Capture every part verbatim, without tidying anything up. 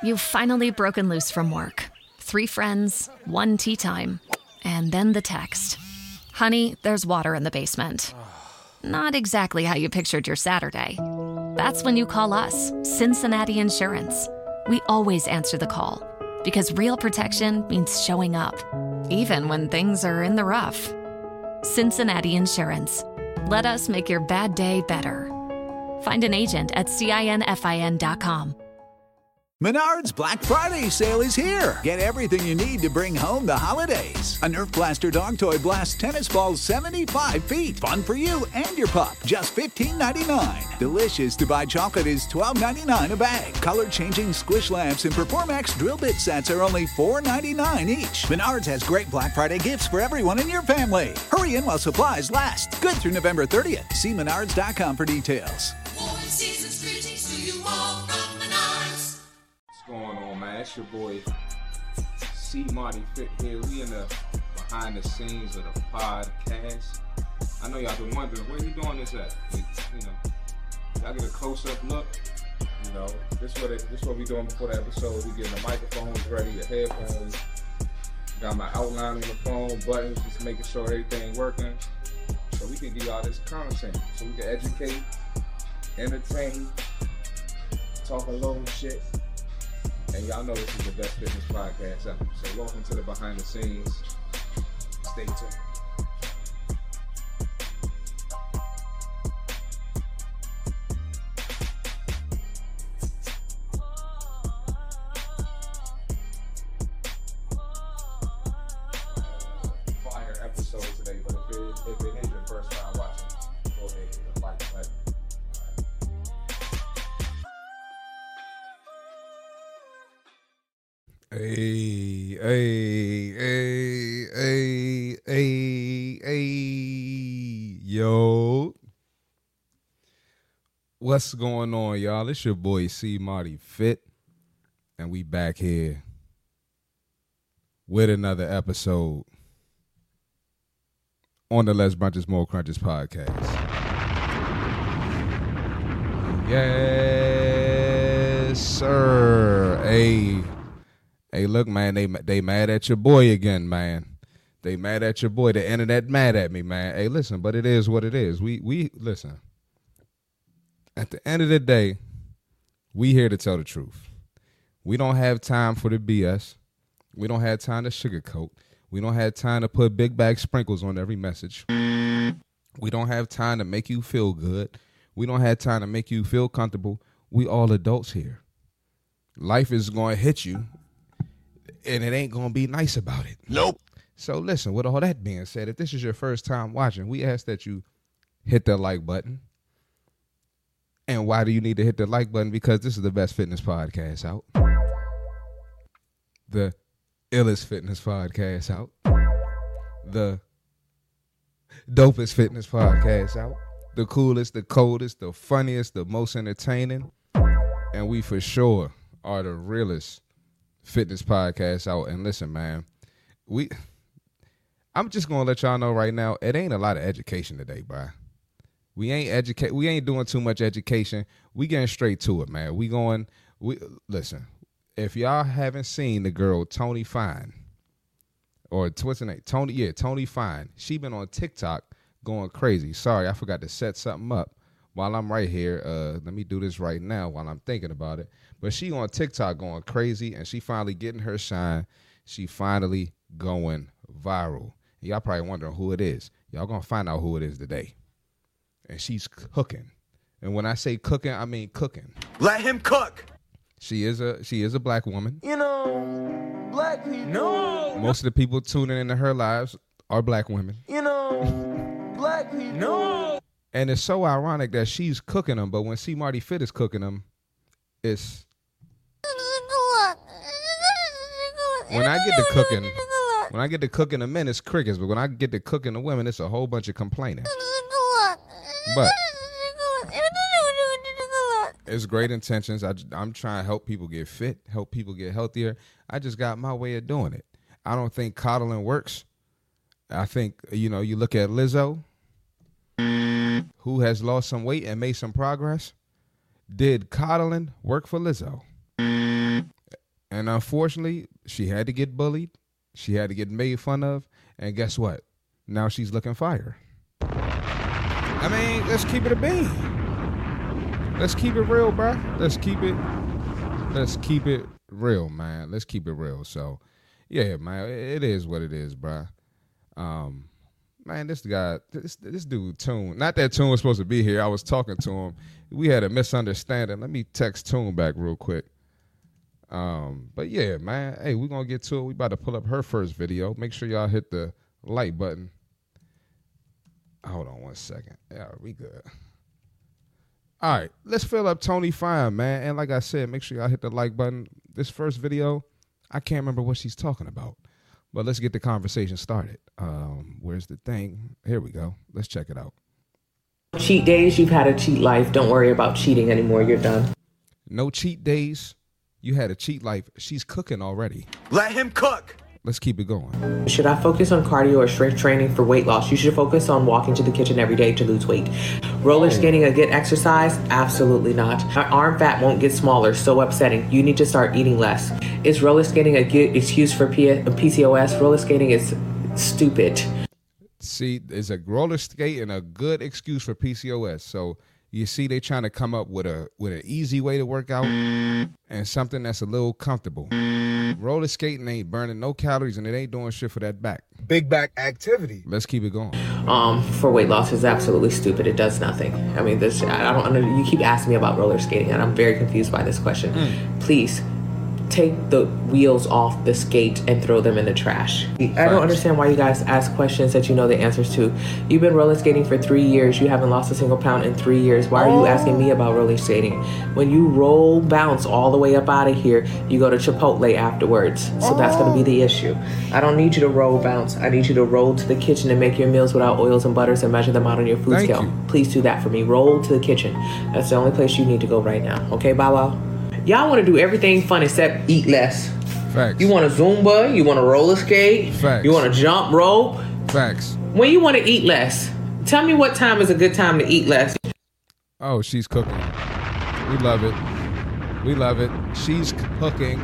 You've finally broken loose from work. Three friends, one tea time, and then the text. Honey, there's water in the basement. Not exactly how you pictured your Saturday. That's when you call us, Cincinnati Insurance. We always answer the call because real protection means showing up, even when things are in the rough. Cincinnati Insurance. Let us make your bad day better. Find an agent at cinfin dot com. Menards Black Friday sale is here. Get everything you need to bring home the holidays. A Nerf Blaster dog toy blasts tennis balls seventy-five feet. Fun for you and your pup. Just fifteen ninety-nine. Delicious to buy chocolate is twelve ninety-nine a bag. Color-changing squish lamps and Performax drill bit sets are only four ninety-nine each. Menards has great Black Friday gifts for everyone in your family. Hurry in while supplies last. Good through November thirtieth. See menards dot com for details. Season's greetings to you all from Menards. What's going on, man? It's your boy C Marty Fit here. We in the behind the scenes of the podcast. I know y'all been wondering where he doing this at. You know, y'all get a close up look. You know, this what it, this what we doing before the episode. We getting the microphones ready, the headphones. Got my outline on the phone, buttons, just making sure everything working, so we can give y'all this content, so we can educate, entertain, talk a little shit. And y'all know this is the best fitness podcast ever. So welcome to the behind the scenes. Stay tuned. Fire episode today, but if it, if it is your first time watching, go ahead and hit the like button. Hey, hey, hey, hey, hey, hey, yo. What's going on, y'all? It's your boy C Marty Fit, and we back here with another episode on the Less Brunches, More Crunches podcast. Yes, sir. Hey. Hey, look, man, they they mad at your boy again, man. They mad at your boy. The internet mad at me, man. Hey, listen, but it is what it is. We, we listen, at the end of the day, we here to tell the truth. We don't have time for the B S. We don't have time to sugarcoat. We don't have time to put big bag sprinkles on every message. We don't have time to make you feel good. We don't have time to make you feel comfortable. We all adults here. Life is going to hit you. And it ain't going to be nice about it. Nope. So listen, with all that being said, if this is your first time watching, we ask that you hit the like button. And why do you need to hit the like button? Because this is the best fitness podcast out. The illest fitness podcast out. The dopest fitness podcast out. The coolest, the coldest, the funniest, the most entertaining. And we for sure are the realest fitness podcast out. And listen, man, we I'm just gonna let y'all know right now, it ain't a lot of education today, bro. We ain't educate we ain't doing too much education. We getting straight to it, man. We going we listen, if y'all haven't seen the girl Tony Fine, or what's her name? Tony, yeah, Tony Fine. She been on TikTok going crazy. Sorry, I forgot to set something up while I'm right here. Uh let me do this right now while I'm thinking about it. But she on TikTok going crazy, and she finally getting her shine. She finally going viral. And y'all probably wondering who it is. Y'all gonna find out who it is today. And she's cooking. And when I say cooking, I mean cooking. Let him cook. She is a she is a black woman. You know, black people. No. Most of the people tuning into her lives are black women. You know, black people. No. And it's so ironic that she's cooking them, but when C Marty Fit is cooking them, it's when I get to cooking, when I get to cooking the men, it's crickets. But when I get to cooking the women, it's a whole bunch of complaining. But it's great intentions. I, I'm trying to help people get fit, help people get healthier. I just got my way of doing it. I don't think coddling works. I think, you know, you look at Lizzo, who has lost some weight and made some progress. Did coddling work for Lizzo? And unfortunately, she had to get bullied. She had to get made fun of. And guess what? Now she's looking fire. I mean, let's keep it a bean. Let's keep it real, bro. Let's keep it. Let's keep it real, man. Let's keep it real. So, yeah, man, it is what it is, bro. Um, man, this guy, this this dude, Tune. Not that Tune was supposed to be here. I was talking to him. We had a misunderstanding. Let me text Tune back real quick. Um, but yeah, man. Hey, we're gonna get to it. We about to pull up her first video. Make sure y'all hit the like button. Hold on one second. Yeah, we good. All right, let's fill up Tony Fine, man. And like I said, make sure y'all hit the like button. This first video, I can't remember what she's talking about, but let's get the conversation started. Um, where's the thing? Here we go. Let's check it out. Cheat days, you've had a cheat life. Don't worry about cheating anymore. You're done. No cheat days. You had a cheat life. She's cooking already. Let him cook. Let's keep it going. Should I focus on cardio or strength training for weight loss? You should focus on walking to the kitchen every day to lose weight. Roller skating a good exercise? Absolutely not. My arm fat won't get smaller. So upsetting. You need to start eating less. Is roller skating a good excuse for P- PCOS? Roller skating is stupid. See, is a roller skating a good excuse for P C O S? So you see, they trying to come up with a with an easy way to work out and something that's a little comfortable. Roller skating ain't burning no calories and it ain't doing shit for that back. Big back activity. Let's keep it going. Um, for weight loss is absolutely stupid. It does nothing. I mean, this I don't under. You keep asking me about roller skating, and I'm very confused by this question. Mm. Please take the wheels off the skate and throw them in the trash. I don't understand why you guys ask questions that you know the answers to. You've been roller skating for three years. You haven't lost a single pound in three years. Why are you asking me about roller skating? When you roll bounce all the way up out of here, you go to Chipotle afterwards. So that's going to be the issue. I don't need you to roll bounce. I need you to roll to the kitchen and make your meals without oils and butters and measure them out on your food Thank scale. you. Please do that for me. Roll to the kitchen. That's the only place you need to go right now. Okay, Bow Wow? Y'all want to do everything fun except eat less. Facts. You want to Zumba, you want to roller skate, Facts. you want to jump rope. Facts. When you want to eat less, tell me what time is a good time to eat less. Oh, she's cooking. We love it. We love it. She's cooking.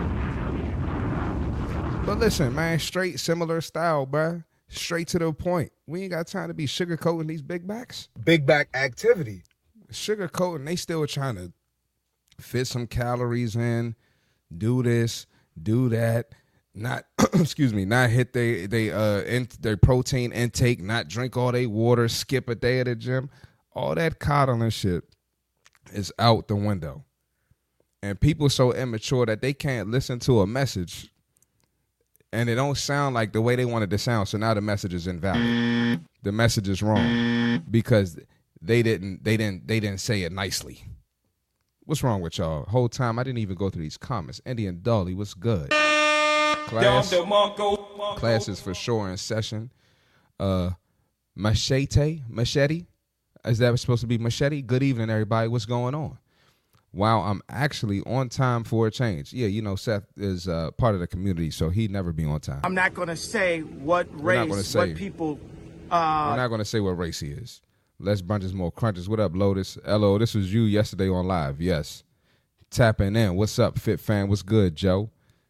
But listen, man, straight similar style, bruh. Straight to the point. We ain't got time to be sugarcoating these big backs. Big back activity. Sugarcoating, they still trying to fit some calories in, do this, do that, not excuse me, not hit they they uh in, their protein intake, not drink all they water, skip a day at the gym. All that coddling shit is out the window. And people so immature that they can't listen to a message and it don't sound like the way they wanted to sound. So now the message is invalid. The message is wrong because they didn't they didn't they didn't say it nicely. What's wrong with y'all? Whole time I didn't even go through these comments. Indian Dolly, what's good? Class, class is for sure in session. Uh, machete, machete. Is that supposed to be machete? Good evening, everybody. What's going on? Wow, I'm actually on time for a change. Yeah, you know, Seth is uh, part of the community, so he'd never be on time. I'm not going to say what race, say. what people. Uh, We're not going to say what race he is. Less brunches, more crunches. What up, Lotus? Hello, this was you yesterday on live. Yes. Tapping in. What's up, Fit Fan? What's good, Joe?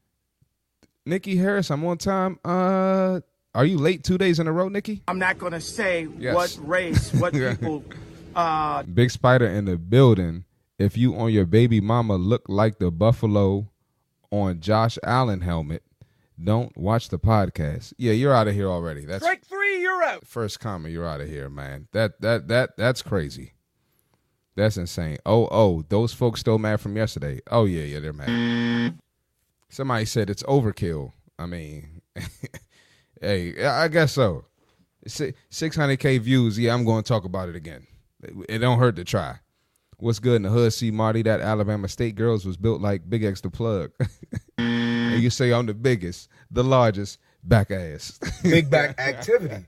Nikki Harris, I'm on time. Uh, are you late two days in a row, Nikki? I'm not going to say Yes. what race, what people. Uh, Big Spider in the building. If you on your baby mama look like the buffalo on Josh Allen helmet, don't watch the podcast. Yeah, you're out of here already. That's strike three, you're out. first comment. You're out of here, man. That that that that's crazy. That's insane. Oh oh, those folks still mad from yesterday. Oh yeah yeah, they're mad. Somebody said it's overkill. I mean, hey, I guess so. six hundred K views. Yeah, I'm going to talk about it again. It don't hurt to try. What's good in the hood? See, Marty, that Alabama State girls was built like Big X the Plug. And you say I'm the biggest, the largest, back ass. Big back activity.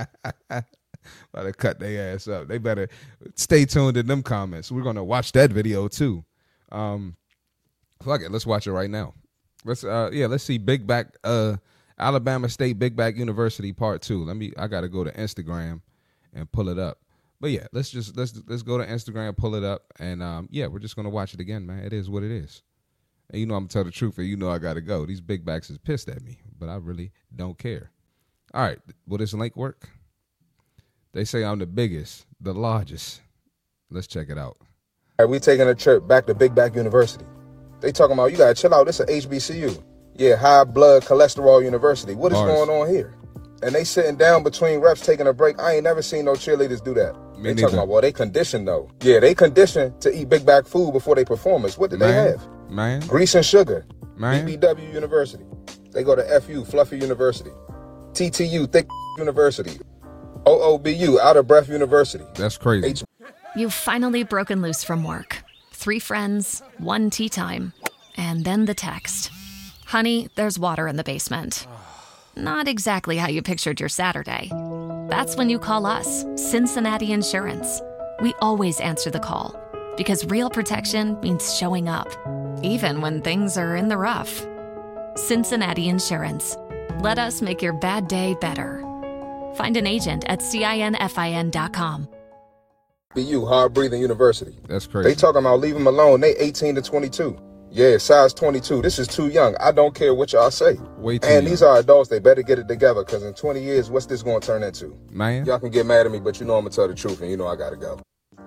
About to cut their ass up. They better stay tuned in them comments. We're going to watch that video too. Um, fuck it. Let's watch it right now. Let's, uh, yeah, let's see Big Back, uh, Alabama State Big Back University part two. Let me, I got to go to Instagram and pull it up. But yeah, let's just let's let's go to Instagram, pull it up, and um, yeah, we're just gonna watch it again, man. It is what it is. And you know I'm gonna tell the truth, and you know I gotta go. These big backs is pissed at me, but I really don't care. All right, will this link work? They say I'm the biggest, the largest. Let's check it out. All right, we taking a trip back to Big Back University. They talking about, you gotta chill out, this is a H B C U. Yeah, high blood cholesterol university. What is Bars. going on here? And they sitting down between reps taking a break. I ain't never seen no cheerleaders do that. Me they neither. talking about, well, they conditioned though. Yeah, they conditioned to eat Big Back food before they performance. What did Man, they have? man, Grease and sugar. Man. B B W University. They go to F U, Fluffy University. T T U, Thick University. O O B U, Out of Breath University. that's crazy. H- You've finally broken loose from work. Three friends, one tea time, and then the text. Honey, there's water in the basement. Not exactly how you pictured your Saturday. That's when you call us, Cincinnati Insurance. We always answer the call because real protection means showing up, even when things are in the rough. Cincinnati Insurance. Let us make your bad day better. Find an agent at cinfin dot com. B U, Hard Breathing University. That's crazy. They talking about leave them alone. They eighteen to twenty-two. Yeah, size twenty-two. This is too young. I don't care what y'all say. Way too And young. these are adults. They better get it together because in twenty years, what's this going to turn into? Man. Y'all can get mad at me, but you know I'm going to tell the truth and you know I got to go.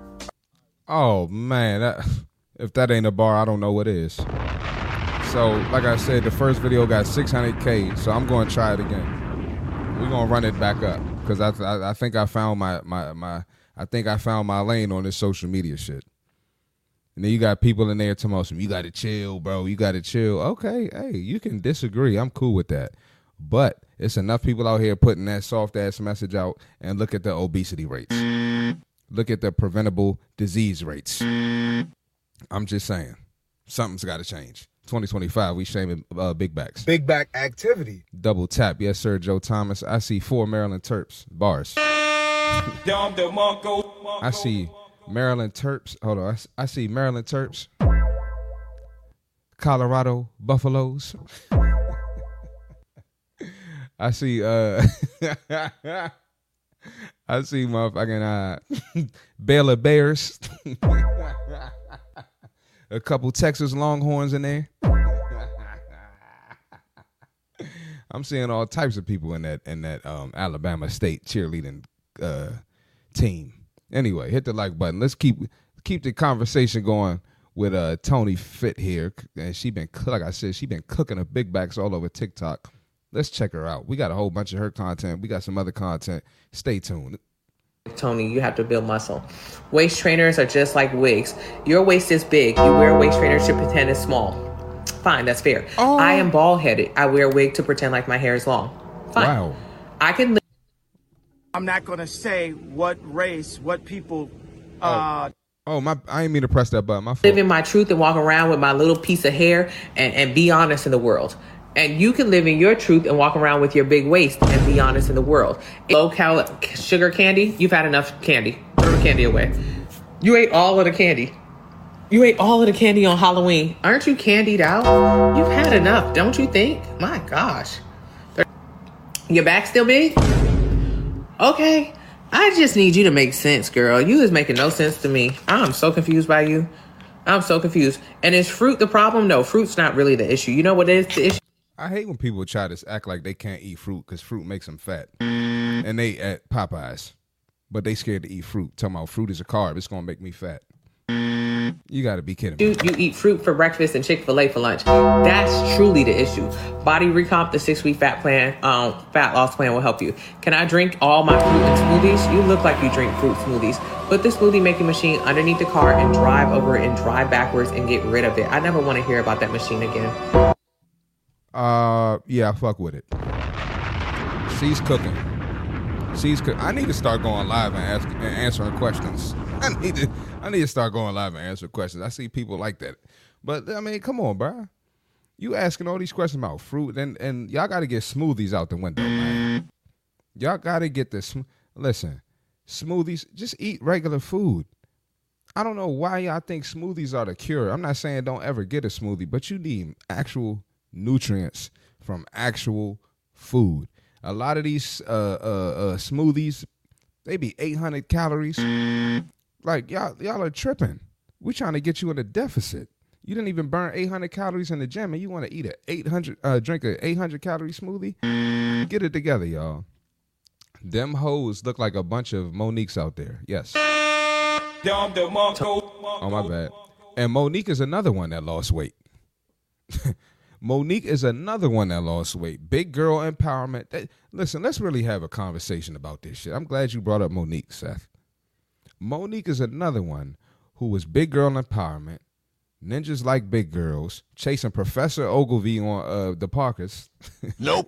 Oh man, that, if that ain't a bar, I don't know what is. So, like I said, the first video got six hundred K, so I'm going to try it again. We're going to run it back up because I, I I think I found my, my, my, I think I found my lane on this social media shit. And then you got people in there talking about some, you got to chill, bro. You got to chill. Okay, hey, you can disagree. I'm cool with that. But it's enough people out here putting that soft-ass message out, and look at the obesity rates. Look at the preventable disease rates. I'm just saying, something's got to change. twenty twenty-five, we shaming uh, big backs. Big back activity. Double tap. Yes, sir, Joe Thomas. I see four Maryland Terps. Bars. I see Maryland Terps. Hold on. I, s- I see Maryland Terps. Colorado Buffaloes. I see uh I see motherfucking uh Baylor Bears. A couple Texas Longhorns in there. I'm seeing all types of people in that in that um, Alabama State cheerleading uh, team. Anyway, hit the like button. Let's keep keep the conversation going with uh, Tony Fit here, and she been like I said, she been cooking her big backs all over TikTok. Let's check her out. We got a whole bunch of her content. We got some other content. Stay tuned. Tony, you have to build muscle. Waist trainers are just like wigs. Your waist is big. You wear a waist trainer to pretend it's small. Fine, that's fair. Oh. I am bald headed. I wear a wig to pretend like my hair is long. Fine. Wow. I can live I'm not going to say what race, what people, uh, Oh my! I didn't mean to press that button. My live fault. in my truth and walk around with my little piece of hair and, and be honest in the world. And you can live in your truth and walk around with your big waist and be honest in the world. Low cal sugar candy, you've had enough candy. Throw the candy away. You ate all of the candy. You ate all of the candy on Halloween. Aren't you candied out? You've had enough, don't you think? My gosh. Your back still big? Okay. I just need you to make sense, girl. You is making no sense to me. I'm so confused by you. I'm so confused. And is fruit the problem? No, fruit's not really the issue. You know what is the issue? I hate when people try to act like they can't eat fruit because fruit makes them fat. And they at Popeyes, but they scared to eat fruit. Talking about fruit is a carb. It's going to make me fat. You got to be kidding me. You, you eat fruit for breakfast and Chick-fil-A for lunch. That's truly the issue. Body Recomp, the six-week fat plan, um, fat loss plan will help you. Can I drink all my fruit in smoothies? You look like you drink fruit smoothies. Put the smoothie making machine underneath the car and drive over it and drive backwards and get rid of it. I never want to hear about that machine again. Uh, yeah, I fuck with it. She's cooking. She's cook- I need to start going live and, ask, and answering questions. I need to. I need to start going live and answer questions. I see people like that, but I mean, come on, bro. You asking all these questions about fruit, and and y'all got to get smoothies out the window, man. Y'all got to get this. Listen, smoothies. Just eat regular food. I don't know why y'all think smoothies are the cure. I'm not saying don't ever get a smoothie, but you need actual nutrients from actual food. A lot of these uh, uh, uh, smoothies, they be eight hundred calories. Like, y'all y'all are tripping. We trying to get you in a deficit. You didn't even burn eight hundred calories in the gym, and you want to eat a eight hundred, uh, drink a eight hundred calorie smoothie? Get it together, y'all. Them hoes look like a bunch of Moniques out there. Yes. Oh, my bad. And Monique is another one that lost weight. Monique is another one that lost weight. Big girl empowerment. That, listen, let's really have a conversation about this shit. I'm glad you brought up Monique, Seth. Monique is another one who was big girl empowerment. Ninjas like big girls, chasing Professor Ogilvy on uh, the Parkers. Nope.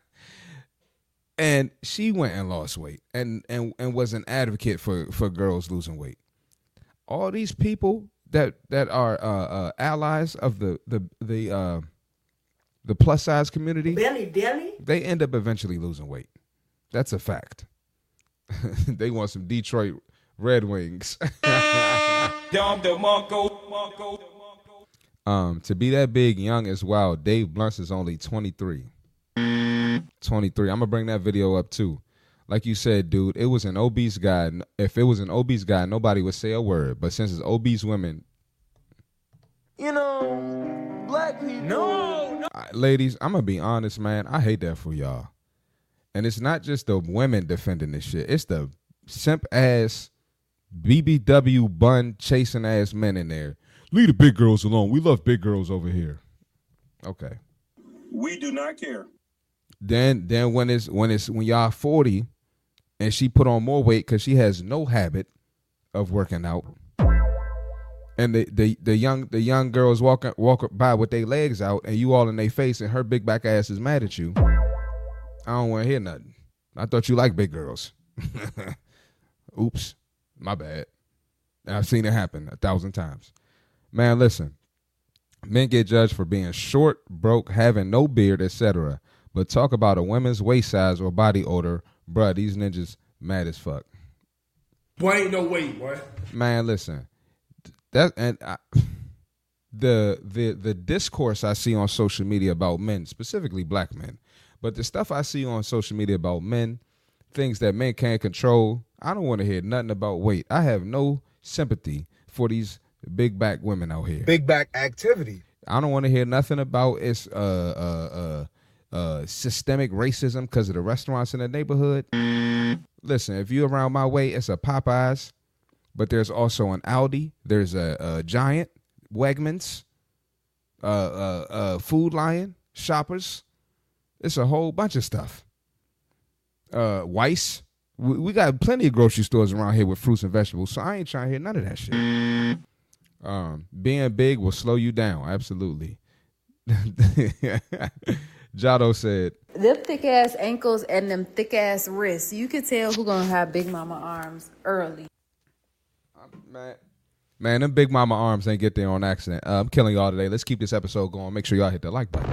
And she went and lost weight and, and, and was an advocate for, for girls losing weight. All these people that that are uh, uh, allies of the the the uh, the plus size community, Belly, belly. they end up eventually losing weight. That's a fact. They want some Detroit Red Wings. um, to be that big, young as wild. Dave Blunts is only twenty-three. twenty-tee. I'm gonna bring that video up too. Like you said, dude, it was an obese guy. If it was an obese guy, nobody would say a word. But since it's obese women, You know, black people. No, no. I- ladies, I'm gonna be honest, man. I hate that for y'all. And it's not just the women defending this shit. It's the simp ass B B W bun chasing ass men in there. Leave the big girls alone. We love big girls over here. Okay. We do not care. Then, then when it's when it's when y'all forty, and she put on more weight because she has no habit of working out, and the the the young the young girls walk walk by with their legs out, and you all in their face, and her big back ass is mad at you. I don't want to hear nothing. I thought you liked big girls. Oops, my bad. And I've seen it happen a thousand times. Man, listen. Men get judged for being short, broke, having no beard, et cetera. But talk about a woman's waist size or body odor, bruh, these ninjas mad as fuck. Boy, ain't no way, boy. Man, listen. That and I, the the the discourse I see on social media about men, specifically black men, but the stuff I see on social media about men, things that men can't control, I don't want to hear nothing about weight. I have no sympathy for these big back women out here. Big back activity. I don't want to hear nothing about it's uh uh uh uh systemic racism because of the restaurants in the neighborhood. Listen, if you're around my way, it's a Popeyes, but there's also an Aldi, there's a, a Giant, Wegmans, uh uh uh Food Lion, Shoppers. It's a whole bunch of stuff. Uh, Weiss. We, we got plenty of grocery stores around here with fruits and vegetables, so I ain't trying to hear none of that shit. Um, being big will slow you down, absolutely. Jado said, Them thick ass ankles and them thick ass wrists, you can tell who gonna have big mama arms early. Man, man, them big mama arms ain't get there on accident. Uh, I'm killing y'all today. Let's keep this episode going. Make sure y'all hit the like button.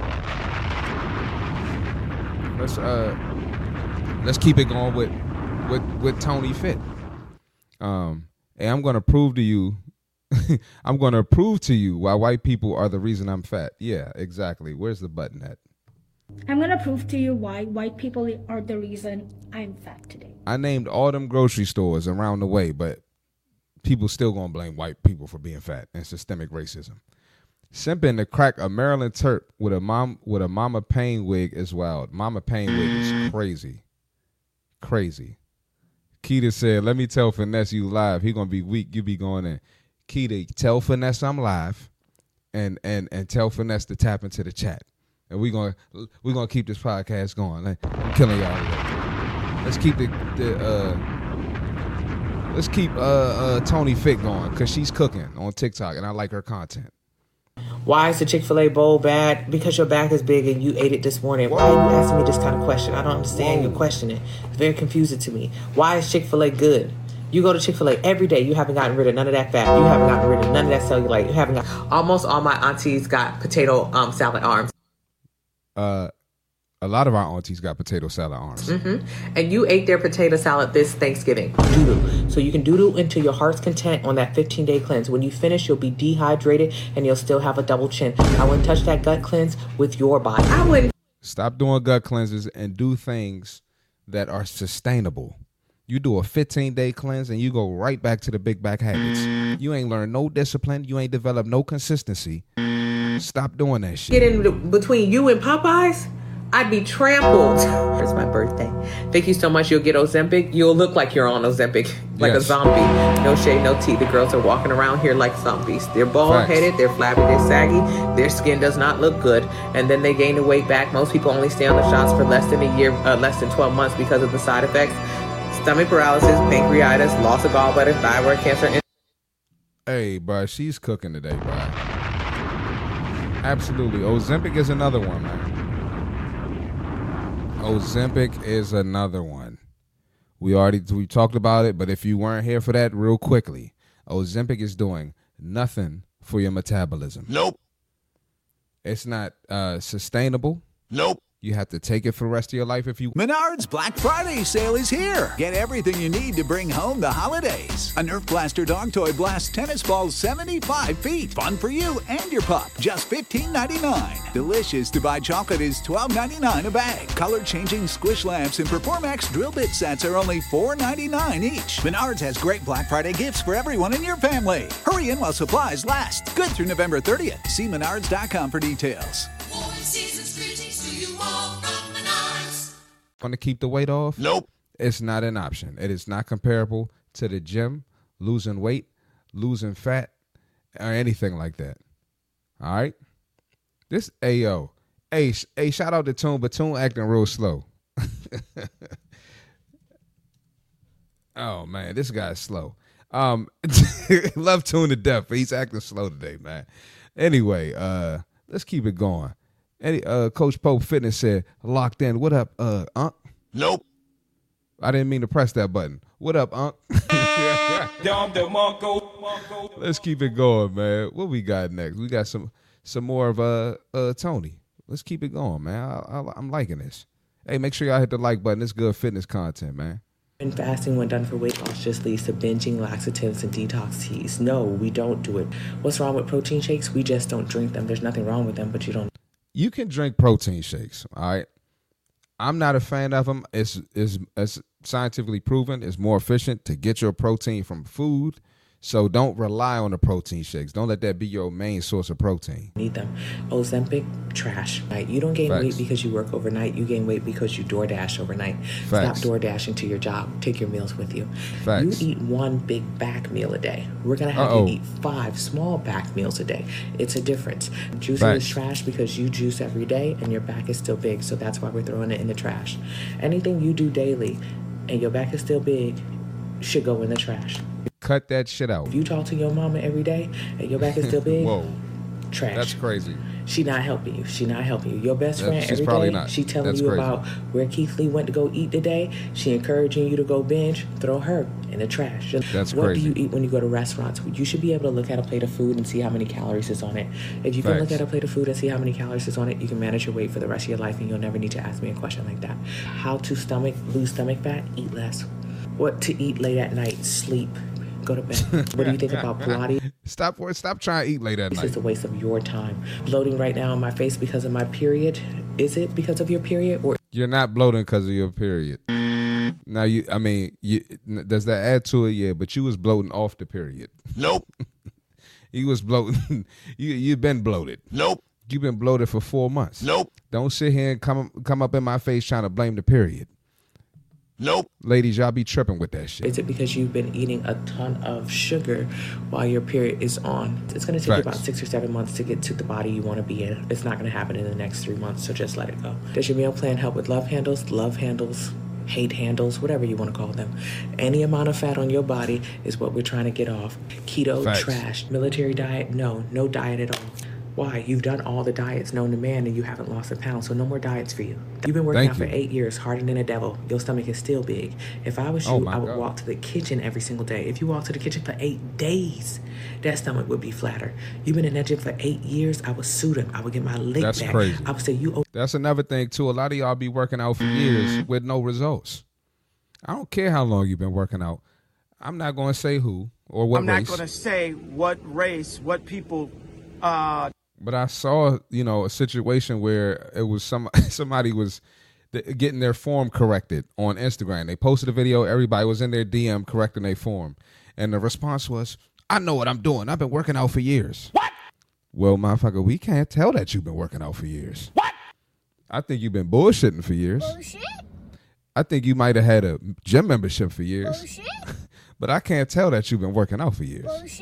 Let's uh, let's keep it going with with with Tony Fit. Um, and I'm gonna prove to you. I'm going to prove to you why white people are the reason I'm fat. Yeah, exactly. Where's the button at? I'm going to prove to you why white people are the reason I'm fat today. I named all them grocery stores around the way, but people still going to blame white people for being fat and systemic racism. Simping to crack a Maryland Terp with a mom with a Mama Payne wig is wild. Mama Payne wig is crazy. Crazy. Keita said, let me tell Finesse you live. He going to be weak. You be going in. Keita, tell Finesse I'm live, and and and tell Finesse to tap into the chat, and we're gonna we're gonna keep this podcast going. I'm killing y'all today. Let's keep the the uh, let's keep uh, uh, Tony Fit going because she's cooking on TikTok, and I like her content. Why is the Chick-fil-A bowl bad? Because your back is big and you ate it this morning. Why are you asking me this kind of question? I don't understand your questioning. It's very confusing to me. Why is Chick-fil-A good? You go to Chick-fil-A every day. You haven't gotten rid of none of that fat. You haven't gotten rid of none of that cellulite. You haven't got. Almost all my aunties got potato um, salad arms. Uh, a lot of our aunties got potato salad arms. Mm-hmm. And you ate their potato salad this Thanksgiving. Doodle. So you can doodle into your heart's content on that fifteen-day cleanse. When you finish, you'll be dehydrated and you'll still have a double chin. I wouldn't touch that gut cleanse with your body. I wouldn't. Stop doing gut cleanses and do things that are sustainable. You do a fifteen day cleanse and you go right back to the big back habits. You ain't learned no discipline. You ain't developed no consistency. Stop doing that shit. Get in between you and Popeyes, I'd be trampled. It's my birthday. Thank you so much. You'll get Ozempic. You'll look like you're on Ozempic, like yes. a zombie. No shade, no tea. The girls are walking around here like zombies. They're bald-headed, they're flabby, they're saggy. Their skin does not look good. And then they gain the weight back. Most people only stay on the shots for less than a year, uh, less than twelve months because of the side effects. Stomach paralysis, pancreatitis, loss of gallbladder, thyroid cancer. Hey, bro, she's cooking today, bro. Absolutely. Ozempic is another one, man. Ozempic is another one. We already we talked about it, but if you weren't here for that, real quickly, Ozempic is doing nothing for your metabolism. Nope. It's not uh, sustainable. Nope. You have to take it for the rest of your life if you... Menards Black Friday sale is here. Get everything you need to bring home the holidays. A Nerf Blaster dog toy blasts tennis balls seventy-five feet. Fun for you and your pup. Just fifteen ninety-nine. Delicious to buy chocolate is twelve ninety-nine a bag. Color-changing squish lamps and Performax drill bit sets are only four ninety-nine each. Menards has great Black Friday gifts for everyone in your family. Hurry in while supplies last. Good through November thirtieth. See menards dot com for details. Want to keep the weight off? Nope. It's not an option. It is not comparable to the gym, losing weight, losing fat, or anything like that. All right? This, hey, yo. Hey, sh- hey shout out to Toon, but Toon acting real slow. Oh, man, this guy's slow. Um, love Toon to death, but he's acting slow today, man. Anyway, uh, let's keep it going. Any, uh, Coach Pope Fitness said, locked in. What up, uh, Unc? Nope. I didn't mean to press that button. What up, Unc? Let's keep it going, man. What we got next? We got some some more of uh, uh Tony. Let's keep it going, man. I, I, I'm liking this. Hey, make sure y'all hit the like button. It's good fitness content, man. And fasting when done for weight loss just leads to binging, laxatives, and detox teas. No, we don't do it. What's wrong with protein shakes? We just don't drink them. There's nothing wrong with them, but you don't. You can drink protein shakes, all right? I'm not a fan of them. It's, it's, it's scientifically proven. It's more efficient to get your protein from food. So don't rely on the protein shakes. Don't let that be your main source of protein. Need them. Ozempic, trash. Right? You don't gain Facts. weight because you work overnight. You gain weight because you DoorDash overnight. Facts. Stop DoorDashing to your job. Take your meals with you. Facts. You eat one big back meal a day. We're going to have Uh-oh. you eat five small back meals a day. It's a difference. Juicing Facts. is trash because you juice every day and your back is still big. So that's why we're throwing it in the trash. Anything you do daily and your back is still big should go in the trash. Cut that shit out. If you talk to your mama every day and your back is still big, whoa, trash. That's crazy. She not helping you. She not helping you. Your best That- friend she's every probably day, not. she telling That's you crazy. about where Keith Lee went to go eat today. She encouraging you to go binge. Throw her in the trash. Just, That's what crazy. do you eat when you go to restaurants? You should be able to look at a plate of food and see how many calories is on it. If you can Facts. look at a plate of food and see how many calories is on it, you can manage your weight for the rest of your life, and you'll never need to ask me a question like that. How to stomach lose stomach fat? Eat less. What to eat late at night? Sleep. Go to bed. What do you think about Pilates? Stop stop trying to eat late at This night. is a waste of your time. Bloating right now on my face because of my period. Is it because of your period or You're not bloating because of your period. Now you, I mean, you, does that add to it? Yeah, but you was bloating off the period. Nope. You was bloating. you you've been bloated. Nope. You've been bloated for four months. Nope. Don't sit here and come come up in my face trying to blame the period. Nope. Ladies, y'all be tripping with that shit. is it because you've been eating a ton of sugar while your period is on? It's going to take you about Facts. six or seven months to get to the body you want to be in. It's not going to happen in the next three months, so just let it go. Does your meal plan help with love handles, love handles, hate handles, whatever you want to call them? Any amount of fat on your body is what we're trying to get off. Keto, Facts. trash. Military diet, no. No diet at all. Why? You've done all the diets known to man and you haven't lost a pound, so no more diets for you. You've been working Thank out for you. eight years, harder than a devil. Your stomach is still big. If I was you, Oh my I would God. walk to the kitchen every single day. If you walk to the kitchen for eight days, that stomach would be flatter. You've been in that gym for eight years, I would sue them. I would get my leg That's back. crazy. I would say, you owe That's another thing too. A lot of y'all be working out for years with no results. I don't care how long you've been working out. I'm not going to say who or what I'm not race. going to say what race, what people. Uh, But I saw, you know, a situation where it was some somebody was the, getting their form corrected on Instagram. They posted a video. Everybody was in their D M correcting their form. And the response was, I know what I'm doing. I've been working out for years. What? Well, motherfucker, we can't tell that you've been working out for years. What? I think you've been bullshitting for years. Bullshit? I think you might have had a gym membership for years. Bullshit? But I can't tell that you've been working out for years. Bullshit?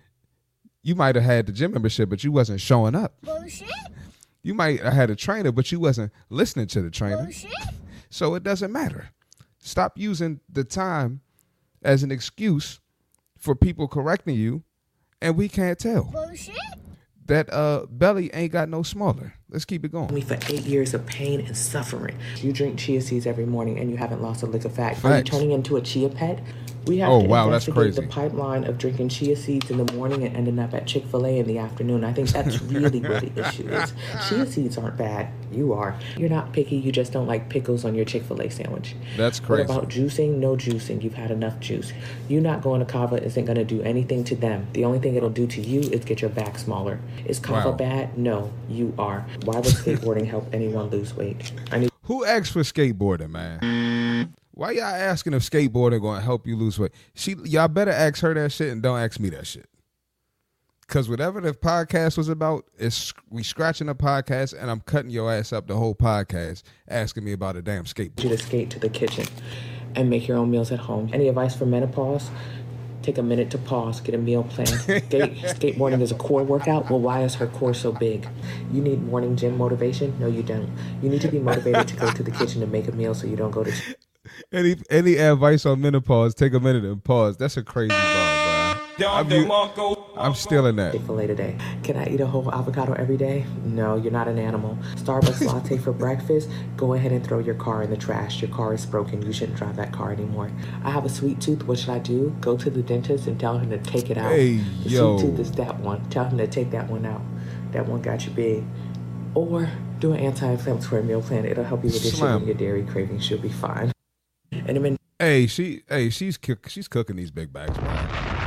You might have had the gym membership, but you wasn't showing up. Bullshit? You might have had a trainer, but you wasn't listening to the trainer. Bullshit? So it doesn't matter. Stop using the time as an excuse for people correcting you, and we can't tell. Bullshit? That uh, belly ain't got no smaller. Let's keep it going. Me for eight years of pain and suffering. You drink chia seeds every morning and you haven't lost a lick of fat. Facts. Are you turning into a chia pet? We have oh, to wow, that's investigate crazy. the pipeline of drinking chia seeds in the morning and ending up at Chick-fil-A in the afternoon. I think that's really what the issue is. Chia seeds aren't bad. You are. You're not picky. You just don't like pickles on your Chick-fil-A sandwich. That's crazy. What about juicing? No juicing. You've had enough juice. You not going to Kava isn't going to do anything to them. The only thing it'll do to you is get your back smaller. Is Kava Wow. bad? No, you are. Why would skateboarding help anyone lose weight? I need. Who asked for skateboarding, man? Why y'all asking if skateboarding going to help you lose weight? She, y'all better ask her that shit and don't ask me that shit. Because whatever the podcast was about, is we scratching the podcast and I'm cutting your ass up the whole podcast asking me about a damn skateboard. You to skate to the kitchen and make your own meals at home. Any advice for menopause? Take a minute to pause, get a meal plan. Skate, skateboarding is a core workout. Well, why is her core so big? You need morning gym motivation? No, you don't. You need to be motivated to go to the kitchen and make a meal so you don't go to... Any any advice on menopause, take a minute and pause. That's a crazy bar, bro. I'm, u- I'm stealing that. Chick-fil-A today. Can I eat a whole avocado every day? No, you're not an animal. Starbucks latte for breakfast? Go ahead and throw your car in the trash. Your car is broken. You shouldn't drive that car anymore. I have a sweet tooth. What should I do? Go to the dentist and tell him to take it out. Hey, the yo. sweet tooth is that one. Tell him to take that one out. That one got you big. Or do an anti-inflammatory meal plan. It'll help you with your sugar and your dairy cravings. She'll be fine. And I'm in- Hey, she, hey, she's cook, she's cooking these big bags, man.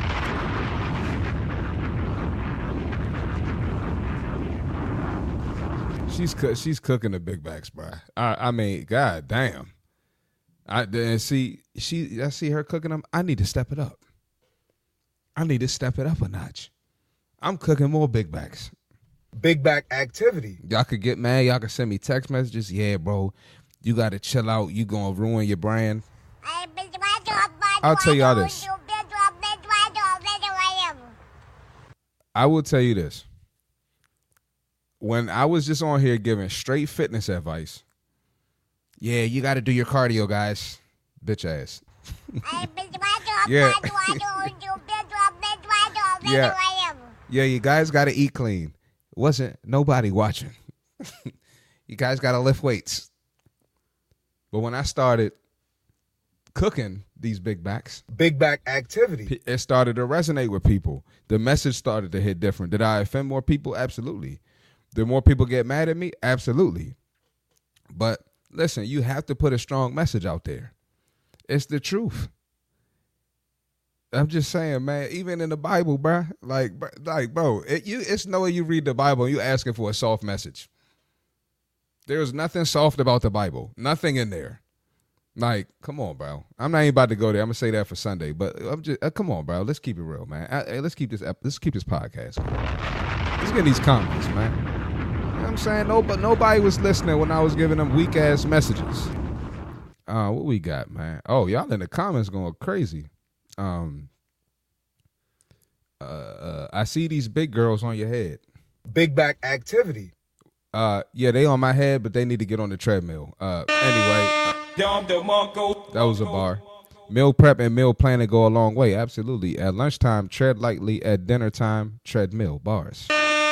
She's co- she's cooking the big bags, bro. I, I mean, god damn. I and see she I see her cooking them. I need to step it up. I need to step it up a notch. I'm cooking more big bags. Big back activity. Y'all could get mad. Y'all could send me text messages. Yeah, bro. You got to chill out. You going to ruin your brand. I'll tell y'all this. I will tell you this. When I was just on here giving straight fitness advice, yeah, you got to do your cardio, guys. Bitch ass. yeah. yeah. Yeah, you guys got to eat clean. Wasn't nobody watching. You guys got to lift weights. But when I started cooking these big backs, big back activity, it started to resonate with people. The message started to hit different. Did I offend more people? Absolutely. Did more people get mad at me? Absolutely. But listen, you have to put a strong message out there. It's the truth. I'm just saying, man, even in the Bible, bro, like, like, bro, it, you, it's no way you read the Bible and you asking for a soft message. There's nothing soft about the Bible. Nothing in there. Like, come on, bro. I'm not even about to go there. I'm gonna say that for Sunday, but I'm just uh, come on, bro. Let's keep it real, man. Uh, let's keep this. Let's keep this podcast. Man. Let's get these comments, man. You know what I'm saying? No, but nobody was listening when I was giving them weak ass messages. Uh, what we got, man? Oh, y'all in the comments going crazy. Um, uh, uh, I see these big girls on your head. Big back activity. Uh, yeah, they on my head, but they need to get on the treadmill. Uh, anyway. That was a bar. Meal prep and meal planning go a long way. Absolutely. At lunchtime, tread lightly. At dinner time, treadmill. Bars.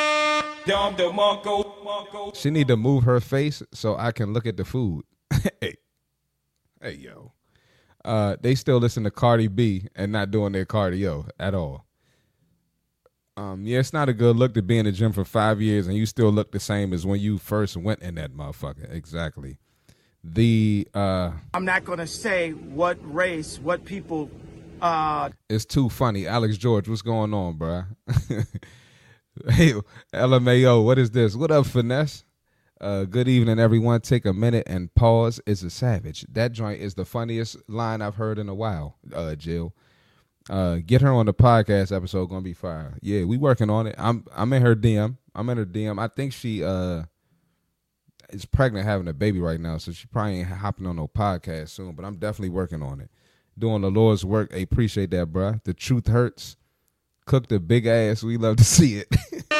She need to move her face so I can look at the food. hey. Hey, yo. Uh, they still listen to Cardi B and not doing their cardio at all. Um, yeah, it's not a good look to be in the gym for five years and you still look the same as when you first went in that motherfucker. Exactly. The uh, I'm not gonna say what race, what people. Uh, it's too funny. Alex George, what's going on, bro? Hey, L M A O, what is this? What up, Finesse? Uh, good evening, everyone. Take a minute and pause. Is a savage. That joint is the funniest line I've heard in a while, uh, Jill. Uh, get her on the podcast episode. Gonna be fire. Yeah, we working on it. I'm I'm in her D M. I'm in her D M. I think she uh is pregnant, having a baby right now, so she probably ain't hopping on no podcast soon. But I'm definitely working on it. Doing the Lord's work. I appreciate that, bruh. The truth hurts. Cook the big ass. We love to see it.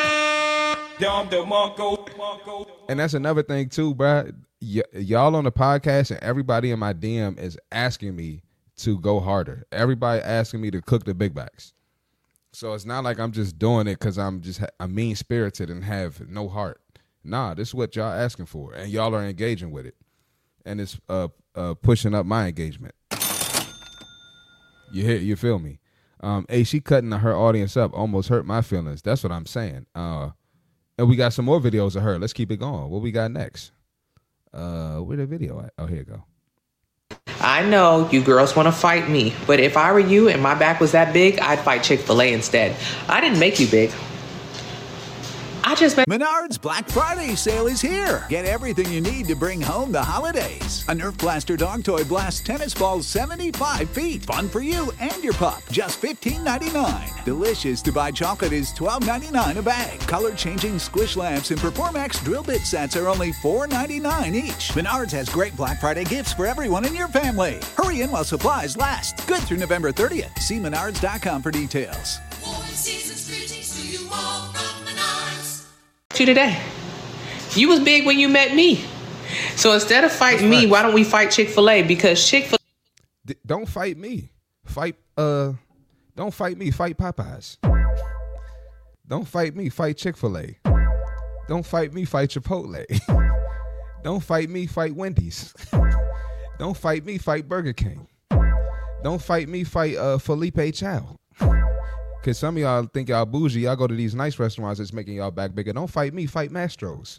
And that's another thing too, bruh. Y- y'all on the podcast and everybody in my D M is asking me to go harder. Everybody asking me to cook the big backs. So it's not like I'm just doing it because I'm just ha- I'm mean spirited and have no heart. Nah, this is what y'all asking for, and y'all are engaging with it, and it's uh uh pushing up my engagement. You hear? You feel me? Um, hey, she cutting her audience up almost hurt my feelings. That's what I'm saying. Uh, and we got some more videos of her. Let's keep it going. What we got next? Uh, where the video at? Oh, here you go. I know you girls want to fight me, but if I were you and my back was that big, I'd fight Chick-fil-A instead. I didn't make you big. I just made... Menards Black Friday sale is here. Get everything you need to bring home the holidays. A Nerf Blaster dog toy blasts tennis balls seventy-five feet. Fun for you and your pup. Just fifteen ninety-nine. Delicious to buy chocolate is twelve ninety-nine a bag. Color-changing squish lamps and Performax drill bit sets are only four ninety-nine each. Menards has great Black Friday gifts for everyone in your family. Hurry in while supplies last. Good through November thirtieth. See menards dot com for details. Warm season's greetings to you all from Menards. you today. You was big when you met me. So instead of fighting me, why don't we fight Chick-fil-A? Because Chick-fil-A... D- don't fight me. Fight, uh, don't fight me. Fight Popeyes. Don't fight me. Fight Chick-fil-A. Don't fight me. Fight Chipotle. Don't fight me. Fight Wendy's. Don't fight me. Fight Burger King. Don't fight me. Fight uh, Felipe Chow. Because some of y'all think y'all bougie. Y'all go to these nice restaurants that's making y'all back bigger. Don't fight me. Fight Mastro's.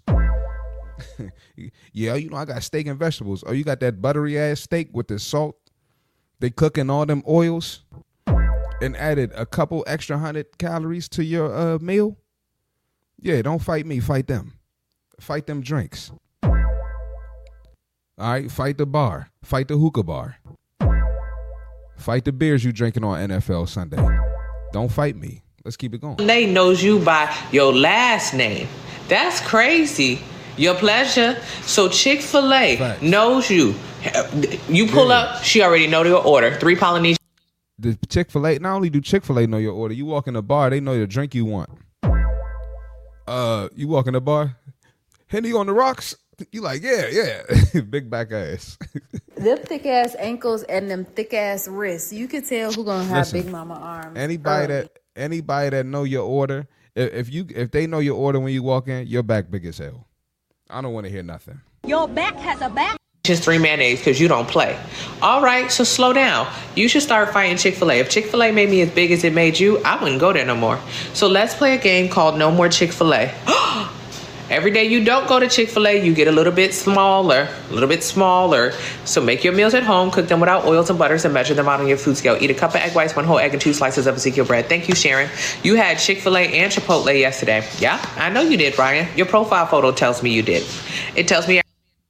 Yeah, you know, I got steak and vegetables. Oh, you got that buttery ass steak with the salt. They cooking all them oils and added a couple extra hundred calories to your uh, meal. Yeah, don't fight me. Fight them. Fight them drinks. All right, fight the bar. Fight the hookah bar. Fight the beers you drinking on N F L Sunday. Don't fight me. Let's keep it going. They knows you by your last name. That's crazy. Your pleasure. So Chick-fil-A Facts. knows you. You pull yeah. up, she already know your order. Three Polynesian. The Chick-fil-A, not only do Chick-fil-A know your order, you walk in the bar, they know the drink you want. Uh, you walk in the bar, Henny on the rocks. You like, yeah, yeah. Big back ass. Them thick ass ankles and them thick ass wrists. You can tell who gonna have Listen, big mama arms. Anybody early. that anybody that know your order, if, if you if they know your order when you walk in, your back big as hell. I don't want to hear nothing. Your back has a back. Just three mayonnaise because you don't play. All right, so slow down. You should start fighting Chick-fil-A. If Chick-fil-A made me as big as it made you, I wouldn't go there no more. So let's play a game called No More Chick-fil-A. Every day you don't go to Chick-fil-A, you get a little bit smaller, a little bit smaller. So make your meals at home, cook them without oils and butters, and measure them out on your food scale. Eat a cup of egg whites, one whole egg, and two slices of Ezekiel bread. Thank you, Sharon. You had Chick-fil-A and Chipotle yesterday. Yeah, I know you did, Brian. Your profile photo tells me you did. It tells me...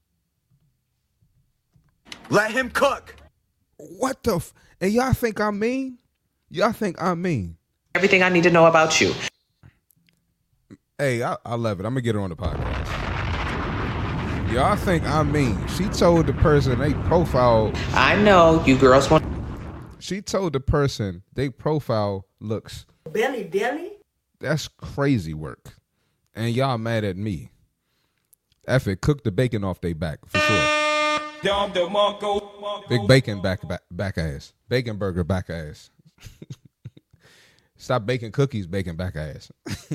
Let him cook. What the f... And y'all think I'm mean? Y'all think I'm mean? Everything I need to know about you. Hey, I, I love it. I'm going to get her on the podcast. Y'all think I'm mean. She told the person they profile... I know you girls want... She told the person they profile looks... Belly, belly? That's crazy work. And y'all mad at me. F it, cook the bacon off they back, for sure. Big bacon back, back, back ass. Bacon burger back ass. Stop baking cookies, bacon back ass.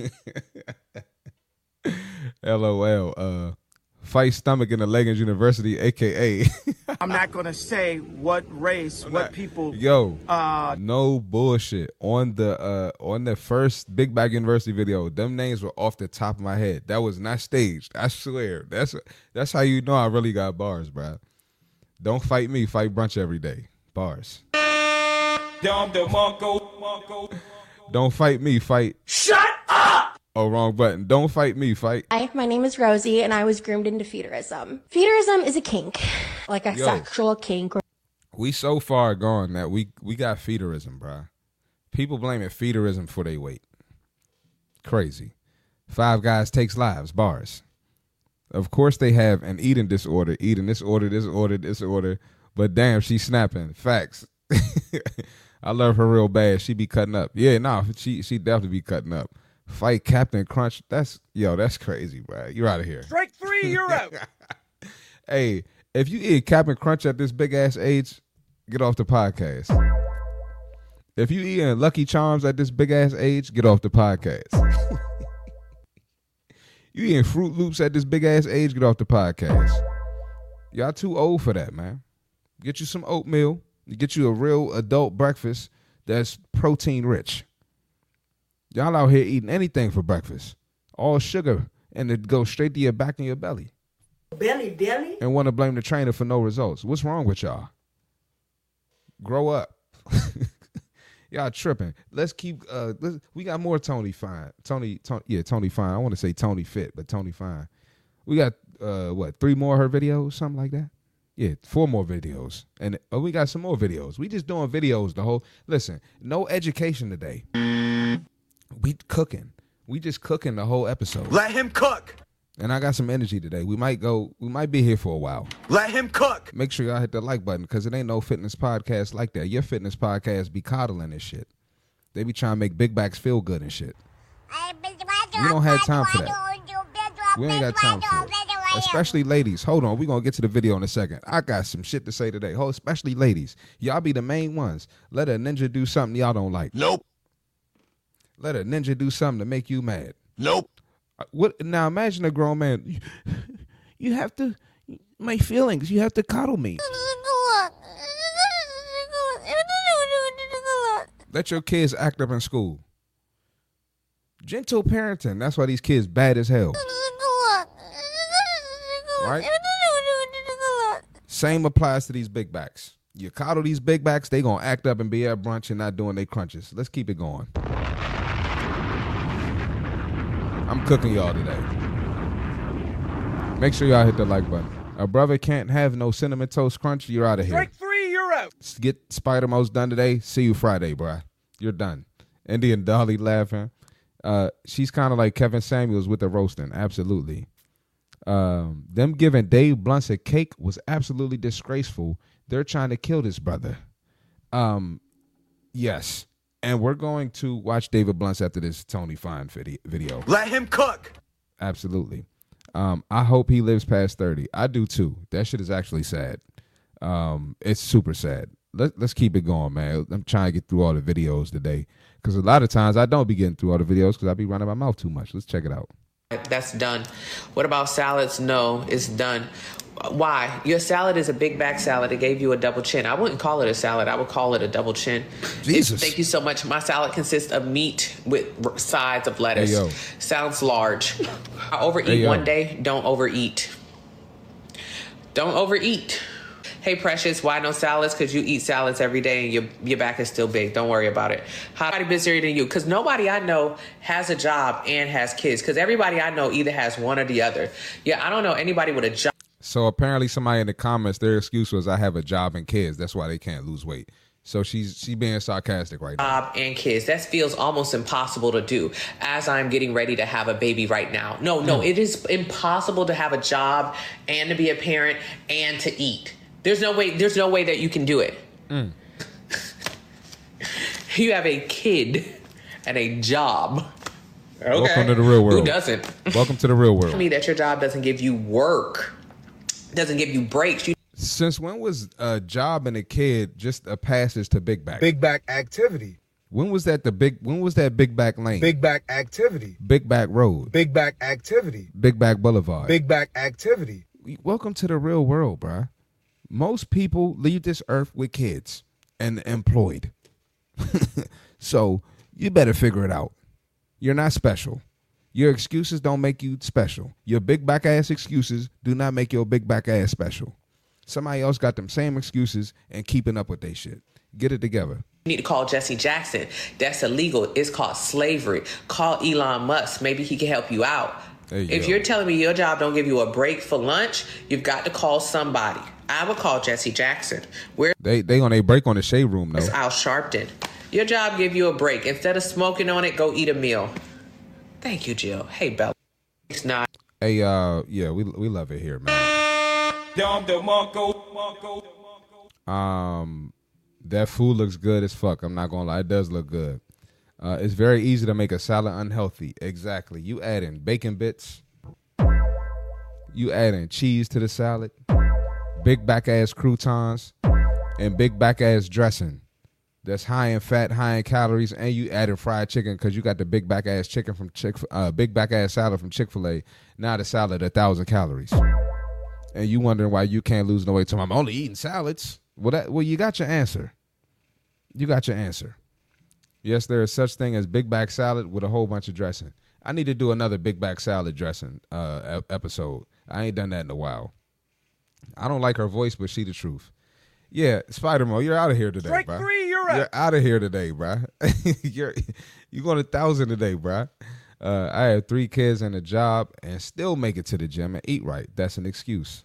LOL. Uh, fight stomach in the Leggings University, A K A I'm not going to say what race, what not, people. Yo, uh, no bullshit. On the uh, on the first Big Bag University video, them names were off the top of my head. That was not staged. I swear. That's that's how you know I really got bars, bro. Don't fight me. Fight brunch every day. Bars. Don't fight me. Fight. Shut up! Oh, wrong button. Don't fight me. Fight. Hi, my name is Rosie, and I was groomed into feederism. Feederism is a kink, like a Yo. sexual kink. We so far gone that we we got feederism, bruh. People blaming feederism for their weight. Crazy. Five Guys takes lives. Bars. Of course they have an eating disorder. Eating this order, this order, this order. But damn, she's snapping. Facts. I love her real bad. She be cutting up. Yeah, nah, she she definitely be cutting up. Fight Captain Crunch. That's yo, that's crazy, bro. You're out of here. Strike three, you're out. Hey, if you eat Captain Crunch at this big ass age, get off the podcast. If you eating Lucky Charms at this big ass age, get off the podcast. You eating Fruit Loops at this big ass age, get off the podcast. Y'all too old for that, man. Get you some oatmeal. Get you a real adult breakfast that's protein rich. Y'all out here eating anything for breakfast. All sugar, and it goes straight to your back and your belly. Belly, belly? And want to blame the trainer for no results. What's wrong with y'all? Grow up. Y'all tripping. Let's keep, uh, let's, we got more Tony Fine. Tony, Tony, yeah, Tony Fine. I want to say Tony Fit, but Tony Fine. We got, uh, what, three more of her videos, something like that? Yeah, four more videos. And uh, we got some more videos. We just doing videos the whole, listen, no education today. We cooking. We just cooking the whole episode. Let him cook. And I got some energy today. We might go, we might be here for a while. Let him cook. Make sure y'all hit the like button because it ain't no fitness podcast like that. Your fitness podcast be coddling this shit. They be trying to make big backs feel good and shit. We don't have time for that. We ain't got time for it. Especially ladies. Hold on. We're going to get to the video in a second. I got some shit to say today. Hold, especially ladies. Y'all be the main ones. Let a ninja do something y'all don't like. Nope. Let a ninja do something to make you mad. Nope. What now? Imagine a grown man. You have to, my feelings. You have to coddle me. Let your kids act up in school. Gentle parenting. That's why these kids bad as hell. Right? Same applies to these big backs. You coddle these big backs, they gonna act up and be at brunch and not doing their crunches. Let's keep it going. I'm cooking y'all today. Make sure y'all hit the like button. A brother can't have no cinnamon toast crunch. You're out of here. Strike three, you're out. Get Spider Mo's done today. See you Friday, bruh. You're done. Indian Dolly laughing. Uh, she's kind of like Kevin Samuels with the roasting. Absolutely. Um, them giving Dave Blunts a cake was absolutely disgraceful. They're trying to kill this brother. Um, yes. And we're going to watch David Blunts after this Tony Fine video. Let him cook. Absolutely. Um, I hope he lives past thirty. I do too. That shit is actually sad. Um, it's super sad. Let, let's keep it going, man. I'm trying to get through all the videos today because a lot of times I don't be getting through all the videos because I be running my mouth too much. Let's check it out. That's done. What about salads? No, it's done. Why? Your salad is a big back salad. It gave you a double chin. I wouldn't call it a salad. I would call it a double chin. Jesus. Thank you so much. My salad consists of meat with sides of lettuce. Hey, yo. Sounds large. I overeat Hey, yo. one day. Don't overeat. Don't overeat. Hey, Precious, why no salads? Because you eat salads every day and your your back is still big. Don't worry about it. How nobody busier than you? Because nobody I know has a job and has kids. Because everybody I know either has one or the other. Yeah, I don't know anybody with a job. So apparently somebody in the comments, their excuse was I have a job and kids. That's why they can't lose weight. So she's she being sarcastic right now. Job and kids. That feels almost impossible to do as I'm getting ready to have a baby right now. No, no, Mm. it is impossible to have a job and to be a parent and to eat. There's no way, there's no way that you can do it. Mm. You have a kid and a job. Okay. Welcome to the real world. Who doesn't? Welcome to the real world. Tell me that your job doesn't give you work, doesn't give you breaks. You Since when was a job and a kid just a passage to big back? Big back activity. When was that the big? When was that big back lane? Big back activity. Big back road. Big back activity. Big back boulevard. Big back activity. Welcome to the real world, bruh. Most people leave this earth with kids and employed. So you better figure it out. You're not special. Your excuses don't make you special. Your big back ass excuses do not make your big back ass special. Somebody else got them same excuses and keeping up with their shit. Get it together. You need to call Jesse Jackson. That's illegal. It's called slavery. Call Elon Musk. Maybe he can help you out. You if go. you're telling me your job don't give you a break for lunch, you've got to call somebody. I would call Jesse Jackson. Where's They they on a break on the shade room though. Al Sharpton? Your job give you a break. Instead of smoking on it, go eat a meal. Thank you, Jill. Hey, Bella. It's not. Hey, uh, yeah, we we love it here, man. Dom DeMarco. Um, that food looks good as fuck. I'm not gonna lie, it does look good. Uh, it's very easy to make a salad unhealthy. Exactly. You add in bacon bits. You add in cheese to the salad. Big back ass croutons and big back ass dressing. That's high in fat, high in calories, and you added fried chicken because you got the big back ass chicken from Chick, uh, big back ass salad from Chick-fil-A. Now the salad a thousand calories, and you wondering why you can't lose no weight. So I'm only eating salads. Well, that well, you got your answer. You got your answer. Yes, there is such thing as big back salad with a whole bunch of dressing. I need to do another big back salad dressing uh, episode. I ain't done that in a while. I don't like her voice, but she the truth. Yeah, Spider-Man, you're out of here today, Strike bro. three, you're out. You're out of here today, bro. you're you going a thousand today, bro. Uh, I have three kids and a job, and still make it to the gym and eat right. That's an excuse.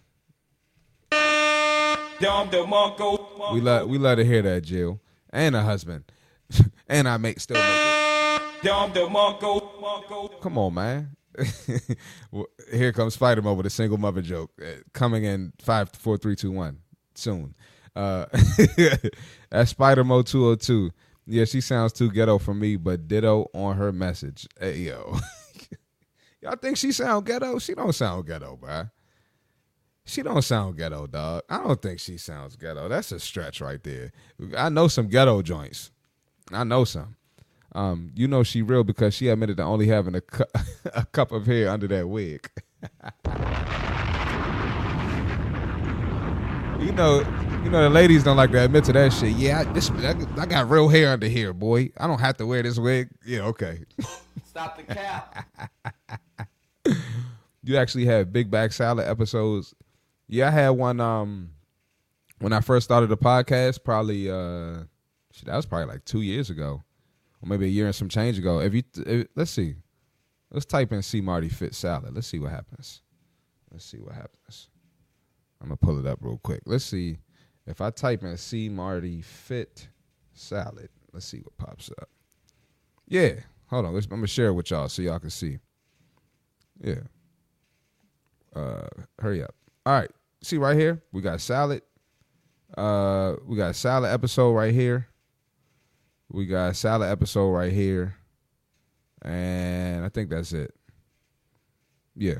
Dom DeMarco. We love we love to hear that, Jill, and a husband, and I make still make it. Dom DeMarco. Come on, man. Well, here comes Spider-Man with a single mother joke uh, coming in five, four, three, two, one soon. Uh, that's Spider-Mo two oh two. Yeah, she sounds too ghetto for me, but ditto on her message. Hey, yo. Y'all think she sound ghetto? She don't sound ghetto, bruh. She don't sound ghetto, dog. I don't think she sounds ghetto. That's a stretch right there. I know some ghetto joints. I know some. Um, you know she real because she admitted to only having a, cu- a cup of hair under that wig. You know, you know the ladies don't like to admit to that shit. Yeah, I, this I, I got real hair under here, boy. I don't have to wear this wig. Yeah, okay. Stop the cap. You actually have big back salad episodes. Yeah, I had one um when I first started the podcast. Probably uh, shit, that was probably like two years ago, or maybe a year and some change ago. If you if, let's see, let's type in C Marty Fit salad. Let's see what happens. Let's see what happens. I'm gonna pull it up real quick. Let's see if I type in C Marty Fit salad. Let's see what pops up. Yeah, hold on. Let's, I'm gonna share it with y'all so y'all can see. Yeah. Uh, hurry up. All right. See right here, we got salad. Uh, we got a salad episode right here. We got a salad episode right here, and I think that's it. Yeah.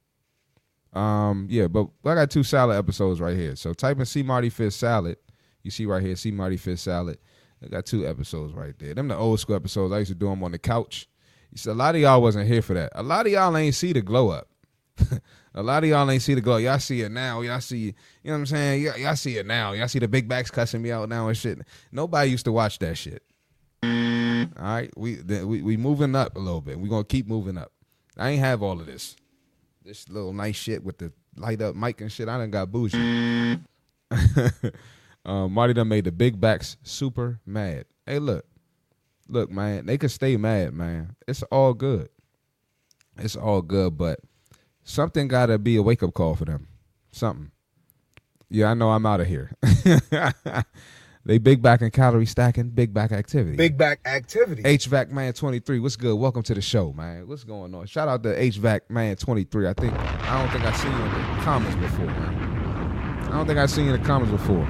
Um, yeah, but I got two salad episodes right here. So type in C Marty Fit salad. You see right here, C Marty Fit salad. I got two episodes right there. Them the old school episodes. I used to do them on the couch. You see, a lot of y'all wasn't here for that. A lot of y'all ain't see the glow up. A lot of y'all ain't see the glow. Y'all see it now. Y'all see, you know what I'm saying? Y'all, y'all see it now. Y'all see the big backs cussing me out now and shit. Nobody used to watch that shit. All right, we we we moving up a little bit. We gonna keep moving up. I ain't have all of this. This little nice shit with the light up mic and shit. I done got bougie. um, Marty done made the big backs super mad. Hey, look. Look, man, they can stay mad, man. It's all good. It's all good, but something got to be a wake-up call for them. Something. Yeah, I know I'm out of here. They big back and calorie stacking, big back activity. Big back activity. H V A C Man twenty-three, what's good? Welcome to the show, man. What's going on? Shout out to H V A C Man twenty-three. I think I don't think I've seen you in the comments before, man. I don't think I've seen you in the comments before.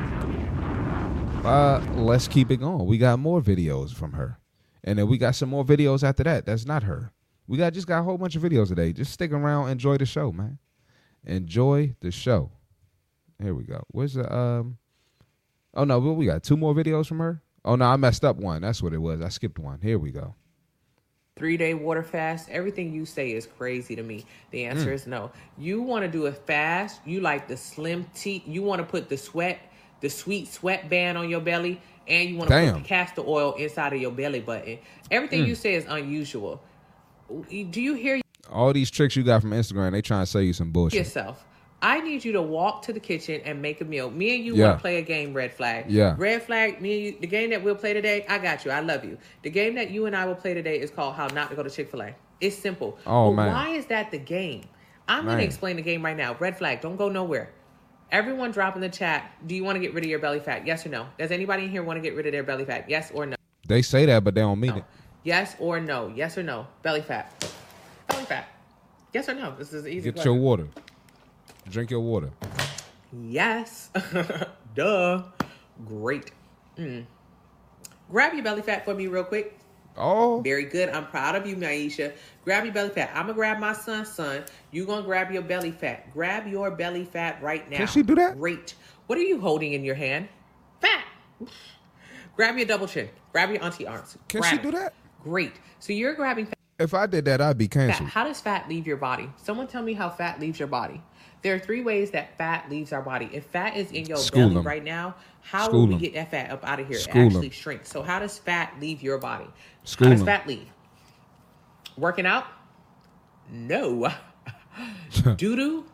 Uh, let's keep it going. We got more videos from her, and then we got some more videos after that. That's not her. We got just got a whole bunch of videos today. Just stick around, enjoy the show, man. Enjoy the show. Here we go. Where's the um? Oh no, we got two more videos from her. Oh no, I messed up one. That's what it was. I skipped one. Here we go. Three-day water fast. Everything you say is crazy to me. The answer mm. is no. You want to do a fast. You like the slim tea. You want to put the sweat, the sweet sweat band on your belly, and you want to put the castor oil inside of your belly button. Everything mm. you say is unusual. Do you hear all these tricks you got from Instagram? They trying to sell you some bullshit. Yourself. I need you to walk to the kitchen and make a meal. Me and you Yeah. want to play a game, Red Flag. Yeah. Red Flag, me and you, the game that we'll play today, I got you. I love you. The game that you and I will play today is called How Not to Go to Chick-fil-A. It's simple. Oh, but man. why is that the game? I'm going Man. to explain the game right now. Red Flag, don't go nowhere. Everyone drop in the chat, do you want to get rid of your belly fat? Yes or no? Does anybody in here want to get rid of their belly fat? Yes or no? They say that, but they don't mean No. it. Yes or no? Yes or no? Belly fat. Belly fat. Yes or no? This is an easy Get question. your water. Drink your water. Yes. Duh. Great. Mm. Grab your belly fat for me real quick. Oh. Very good. I'm proud of you, Naisha. Grab your belly fat. I'm going to grab my son's son. You're going to grab your belly fat. Grab your belly fat right now. Can she do that? Great. What are you holding in your hand? Fat. Grab your double chin. Grab your auntie arms. Can Grab she it. do that? Great. So you're grabbing fat. If I did that, I'd be Fat. canceled. How does fat leave your body? Someone tell me how fat leaves your body. There are three ways that fat leaves our body. If fat is in your School belly 'em. right now, how School will we 'em. get that fat up out of here? School it 'em. actually shrinks. So how does fat leave your body? School how does 'em. fat leave? Working out? No. Doo-doo?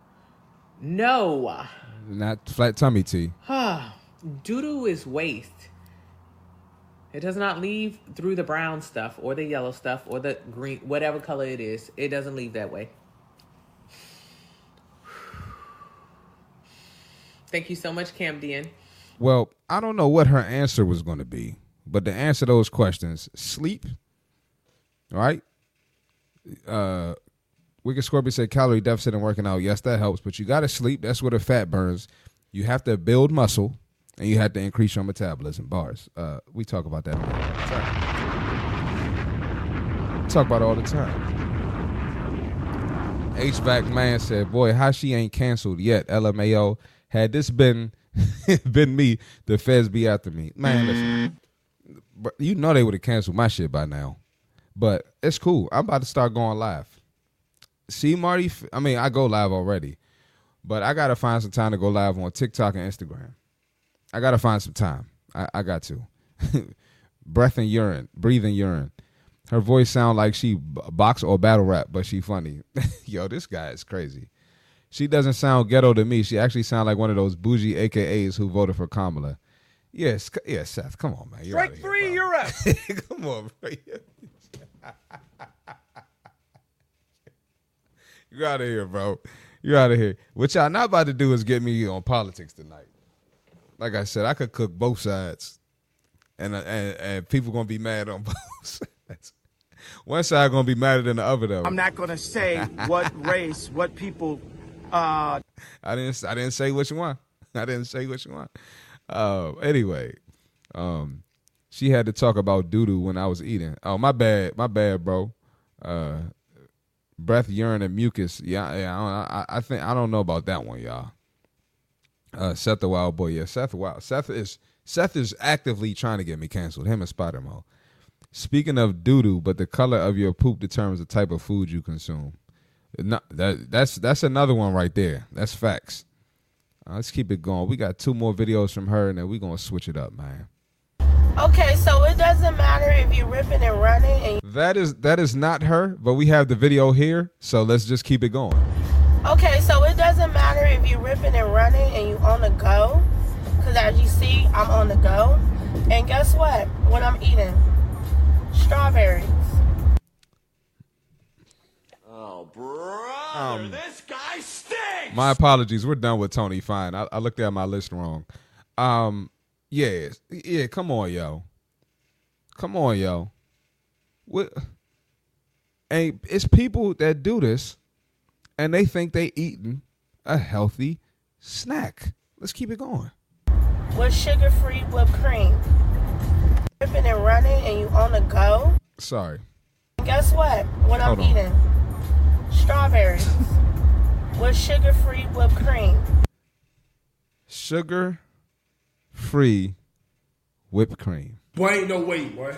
No. Not flat tummy tea. Doo-doo is waste. It does not leave through the brown stuff or the yellow stuff or the green, whatever color it is. It doesn't leave that way. Thank you so much, Camden. Well, I don't know what her answer was going to be, but to answer those questions, sleep, right? Uh, Wicked Scorpion said calorie deficit and working out. Yes, that helps, but you got to sleep. That's where the fat burns. You have to build muscle, and you have to increase your metabolism. Bars. Uh, we talk about that all the time. Talk about it all the time. H V A C man said, boy, how she ain't canceled yet, L M A O. Had this been been me, the feds be after me. Man, listen. But you know they would have canceled my shit by now. But it's cool. I'm about to start going live. See, Marty, I mean, I go live already. But I got to find some time to go live on TikTok and Instagram. I got to find some time. I, I got to. Breath and urine. Breathing urine. Her voice sound like she b- box or battle rap, but she funny. Yo, this guy is crazy. She doesn't sound ghetto to me. She actually sound like one of those bougie A K As who voted for Kamala. Yes, yes, Seth. Come on, man. You're Strike outta here, three, bro. you're out. Come on, bro. You're out of here, bro. You're out of here. What y'all not about to do is get me on politics tonight. Like I said, I could cook both sides, and uh, and, and people gonna be mad on both sides. One side gonna be madder than the other, though. I'm not gonna say what race, what people. Uh, I didn't. I didn't say which one. I didn't say which one. Uh, anyway, um, she had to talk about doo doo when I was eating. Oh, my bad. My bad, bro. Uh, breath, urine, and mucus. Yeah, yeah. I, I, I think I don't know about that one, y'all. Uh, Seth the Wild Boy. Yeah, Seth Wild. Seth is Seth is actively trying to get me canceled. Him and Spider Mo. Speaking of doo doo, but the color of your poop determines the type of food you consume. No, that that's that's another one right there. That's facts. Uh, let's keep it going. We got two more videos from her, and then we're gonna switch it up, man. Okay, so it doesn't matter if you're ripping and running and That is that is not her, but we have the video here, so let's just keep it going. okay, so it doesn't matter if you're ripping and running and you on the go, because as you see, I'm on the go. And guess what? What I'm eating? Strawberries. Oh, brother, Um, this guy stinks. My apologies. We're done with Tony. Fine. I, I looked at my list wrong. Um, yeah, yeah. Come on, yo. Come on, yo. What? And it's people that do this, and they think they eating a healthy snack. Let's keep it going. With sugar-free whipped cream. Ripping and running and you on the go. Sorry. And guess what? What I'm Hold on. eating? Strawberries. With sugar-free whipped cream. Sugar-free whipped cream. Boy, ain't no way, boy.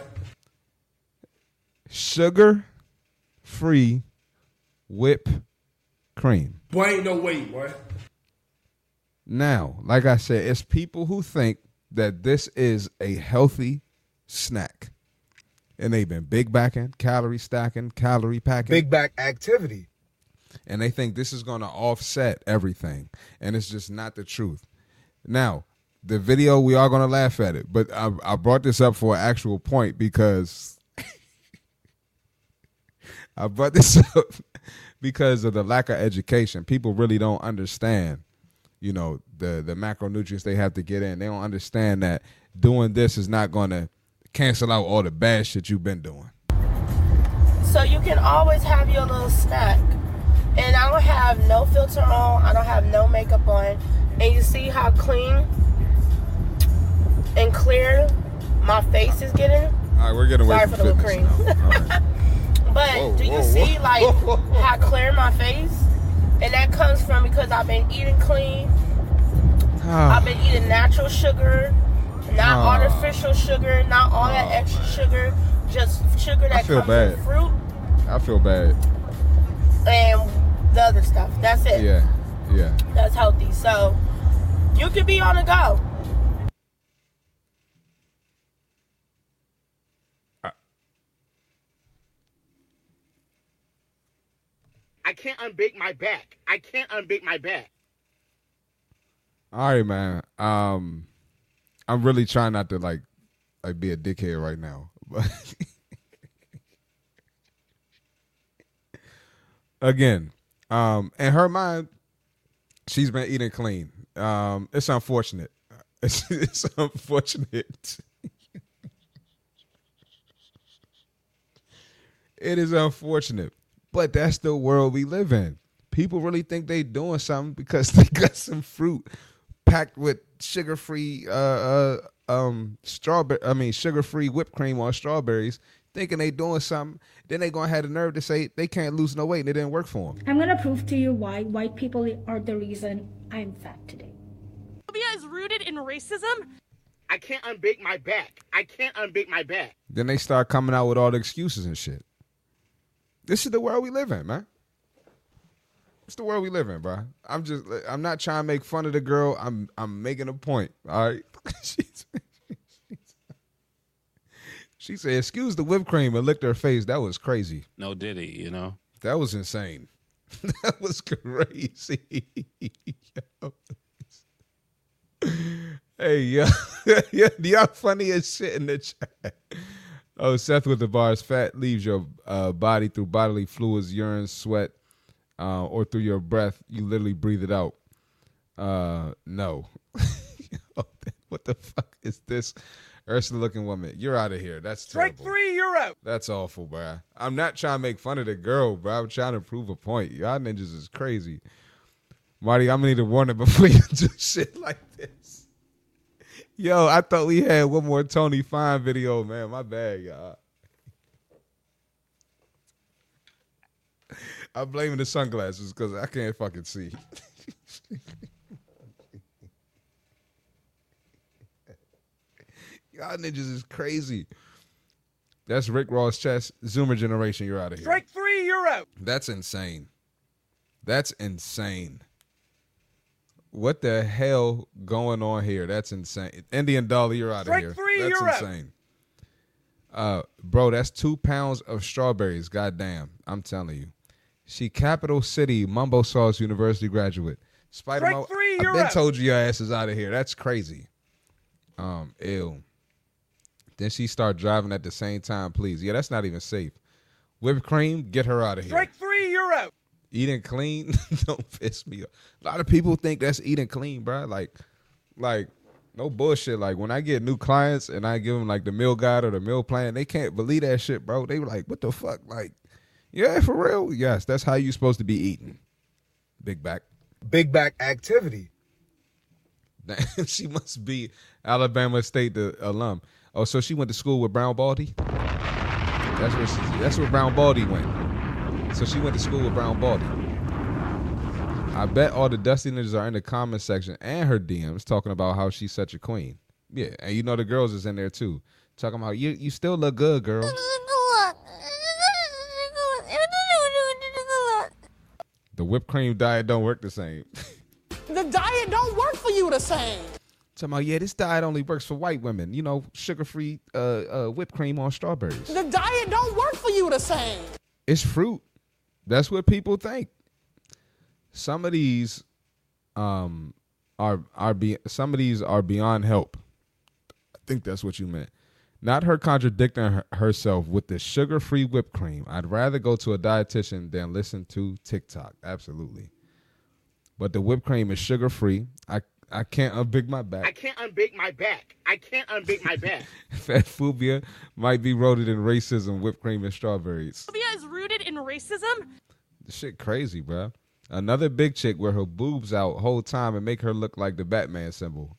Sugar-free whipped cream. Boy, ain't no way, boy. Now, like I said, it's people who think that this is a healthy snack. And they've been big backing, calorie stacking, calorie packing. Big back activity. and they think this is going to offset everything, and it's just not the truth. Now, the video, we are going to laugh at it, but I, I brought this up for an actual point because I brought this up because of the lack of education. People really don't understand, you know, the, the macronutrients they have to get in. They don't understand that doing this is not going to cancel out all the bad shit you've been doing. So you can always have your little snack. And I don't have no filter on. I don't have no makeup on. And you see how clean and clear my face is getting? All right, we're getting away Sorry from for the fitness cream. now. All right. But Whoa, do you whoa, see whoa. like how clear my face? And that comes from because I've been eating clean. Ah. I've been eating natural sugar, not Ah. artificial sugar, not all that extra sugar, just sugar I that feel comes bad. from fruit I feel bad. and the other stuff. That's it. Yeah, yeah. That's healthy. So you could be on the go. I can't unbake my back. I can't unbake my back. All right, man. Um, I'm really trying not to like, like be a dickhead right now, but again, um, in her mind, she's been eating clean. Um, it's unfortunate. It's, it's unfortunate. It is unfortunate, but that's the world we live in. People really think they doing something because they got some fruit packed with sugar-free, uh, uh, um, strawberry. I mean, sugar-free whipped cream on strawberries, thinking they doing something. Then they gonna have the nerve to say they can't lose no weight and it didn't work for them. I'm gonna prove to you why white people are the reason I'm fat today. Homophobia is rooted in racism. I can't unbake my back. I can't unbake my back. Then they start coming out with all the excuses and shit. This is the world we live in, man. It's the world we live in, bro. I'm just, I'm not trying to make fun of the girl. I'm, I'm making a point. All right. She's, she said, "Excuse the whipped cream," and licked her face. That was crazy. No diddy, you know. That was insane. That was crazy. Yo. Hey, yo, yeah, y'all funny as shit in the chat. Oh, Seth with the bars. Fat leaves your uh, body through bodily fluids, urine, sweat, uh, or through your breath. You literally breathe it out. Uh, no. What the fuck is this? Ursula looking woman. You're out of here. That's terrible. Strike three, you're out. That's awful, bruh. I'm not trying to make fun of the girl, bro. I'm trying to prove a point. Y'all ninjas is crazy. Marty, I'm going to need a warning before you do shit like this. Yo, I thought we had one more Tony Fine video, man. My bad, y'all. I'm blaming the sunglasses because I can't fucking see. Y'all ninjas is crazy. That's Rick Ross chest. Zoomer generation, you're out of here. Strike three, you're out. That's insane. That's insane. What the hell going on here? That's insane. Indian Dolly, you're out Strike of here. three, That's you're insane. Uh, bro, that's two pounds of strawberries. Goddamn, I'm telling you. She Capital City Mumbo Sauce University graduate. Spider Strike three, I've you're been out. told you your ass is out of here. That's crazy. Um, ew. Then she start driving at the same time, please. Yeah, that's not even safe. Whipped cream, get her out of here. Strike three, you're out. Eating clean, don't piss me off. A lot of people think that's eating clean, bro. Like, like no bullshit. Like when I get new clients and I give them like the meal guide or the meal plan, they can't believe that shit, bro. They were like, "What the fuck?" Like, yeah, for real. Yes, that's how you supposed to be eating. Big back. Big back activity. She must be Alabama State the alum. Oh, so she went to school with Brown Baldy? That's where she, that's where Brown Baldy went. So she went to school with Brown Baldy. I bet all the Dusty Ninjas are in the comment section and her D Ms talking about how she's such a queen. Yeah, and you know the girls is in there too. Talking about, you you still look good, girl. The whipped cream diet don't work the same. The diet don't work for you the same. Talking about, yeah, this diet only works for white women. You know, sugar-free uh, uh, whipped cream on strawberries. The diet don't work for you the same. It's fruit. That's what people think. some of these um are are be some of these are beyond help. I think that's what you meant. Not her contradicting her, herself with the sugar-free whipped cream. I'd rather go to a dietitian than listen to TikTok. Absolutely. But the whipped cream is sugar-free. I I can't unbig my back. I can't unbig my back. I can't unbig my back. Fat phobia might be rooted in racism, whipped cream and strawberries. Phobia is rooted in racism. This shit crazy, bro. Another big chick where her boobs out whole time and make her look like the Batman symbol.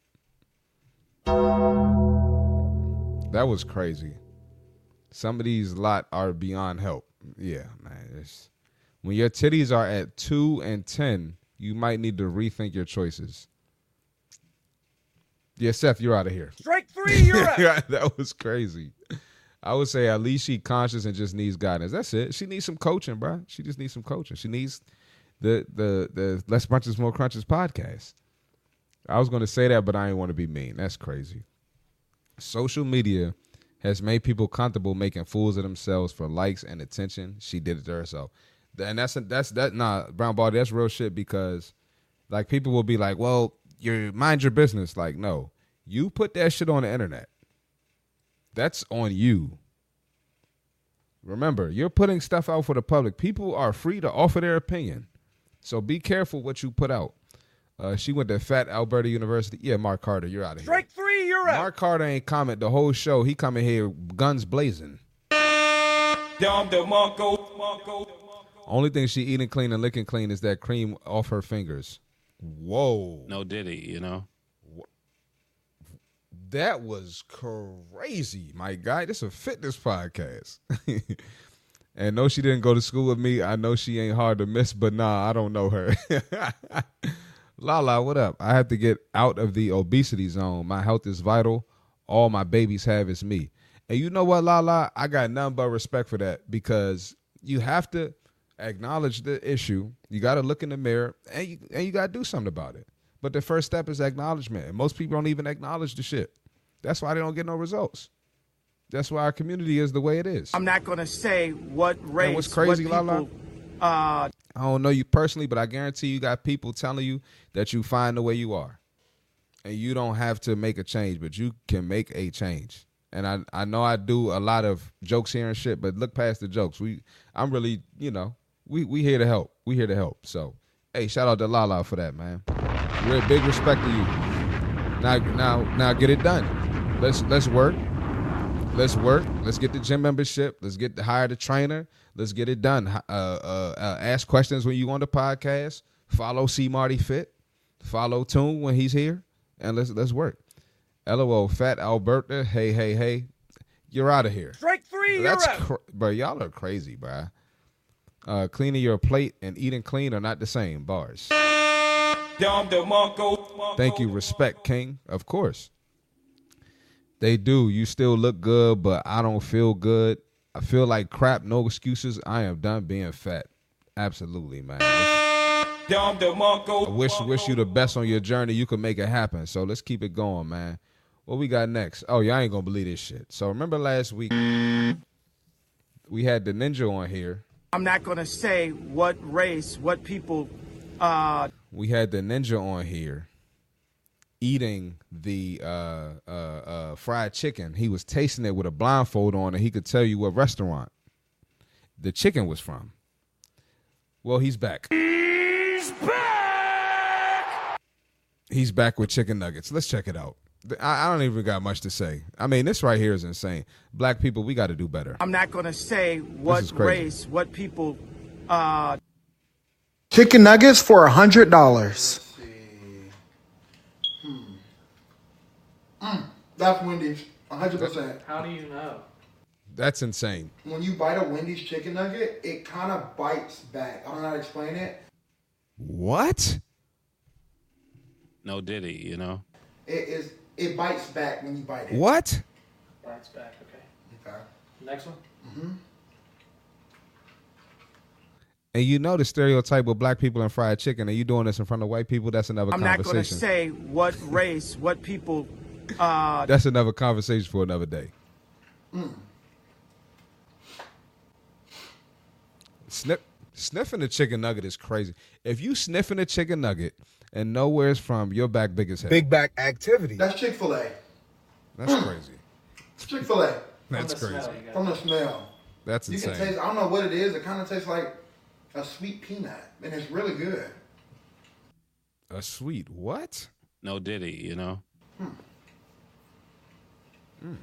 That was crazy. Some of these lot are beyond help. Yeah, man. It's, when your titties are at two and ten, you might need to rethink your choices. Yeah, Seth, you're out of here. Strike three, you're out. That was crazy. I would say at least she conscious and just needs guidance. That's it. She needs some coaching, bro. She just needs some coaching. She needs the the the Less Brunches More Crunches podcast. I was going to say that, but I didn't want to be mean. That's crazy. Social media has made people comfortable making fools of themselves for likes and attention. She did it to herself. And that's that's that nah, Brown Ball, that's real shit, because like people will be like, well, you mind your business. Like, no. You put that shit on the internet. That's on you. Remember, you're putting stuff out for the public. People are free to offer their opinion. So be careful what you put out. Uh, she went to Fat Alberta University. Yeah, Mark Carter, you're out of here. Strike three, you're out. Mark Carter ain't comment the whole show. He coming here guns blazing. Only thing she eating clean and licking clean is that cream off her fingers. Whoa. No Diddy, you know. That was crazy, my guy. This is a fitness podcast. And no, she didn't go to school with me. I know she ain't hard to miss, but nah, I don't know her. Lala, what up? I have to get out of the obesity zone. My health is vital. All my babies have is me. And you know what, Lala? I got nothing but respect for that, because you have to acknowledge the issue. You got to look in the mirror, and you, and you got to do something about it. But the first step is acknowledgement. And most people don't even acknowledge the shit. That's why they don't get no results. That's why our community is the way it is. I'm not going to say what race, and what's crazy, what people, Lala? Uh, I don't know you personally, but I guarantee you got people telling you that you fine the way you are. And you don't have to make a change, but you can make a change. And I, I know I do a lot of jokes here and shit, but look past the jokes. We I'm really, you know, we, we here to help. We here to help. So, hey, shout out to Lala for that, man. Real big respect to you. Now, now, now, get it done. Let's let's work. Let's work. Let's get the gym membership. Let's get to hire the trainer. Let's get it done. Uh, uh, uh, ask questions when you on the podcast. Follow C Marty Fit. Follow Toon when he's here, and let's let's work. L O L, Fat Alberta. Hey, hey, hey. You're out of here. Strike three. That's you're out. Cr- bro, y'all are crazy, bro. Uh, cleaning your plate and eating clean are not the same. Bars. Thank you. Respect, King. Of course. They do. You still look good, but I don't feel good. I feel like crap. No excuses. I am done being fat. Absolutely, man. I wish wish you the best on your journey. You can make it happen. So let's keep it going, man. What we got next? Oh, y'all ain't gonna believe this shit. So remember last week we had the ninja on here. I'm not going to say what race, what people. Uh, we had the ninja on here eating the uh, uh, uh, fried chicken. He was tasting it with a blindfold on, and he could tell you what restaurant the chicken was from. Well, he's back. He's back. He's back with chicken nuggets. Let's check it out. I, I don't even got much to say. I mean, this right here is insane. Black people, we got to do better. I'm not going to say what race, what people. Uh, Chicken nuggets for a hundred dollars. Mm, that's Wendy's, one hundred percent. How do you know? That's insane. When you bite a Wendy's chicken nugget, it kind of bites back. I don't know how to explain it. What? No Diddy, you know? It is. It bites back when you bite it. What? Bites back, okay. Okay. Next one? Mm-hmm. And you know the stereotype with black people and fried chicken, and you doing this in front of white people, that's another I'm conversation. not going to say what race, what people. Uh, that's another conversation for another day. Mm. Snip. Sniffing a chicken nugget is crazy. If you sniffing a chicken nugget and know where it's from, your back big as hell. Big back activity. That's Chick-fil-A. That's crazy. Chick-fil-A. That's From the crazy. smell, you got From the smell. That's You insane. can taste, I don't know what it is. It kind of tastes like a sweet peanut. And it's really good. A sweet what? No Diddy, you know. Hmm. Mm.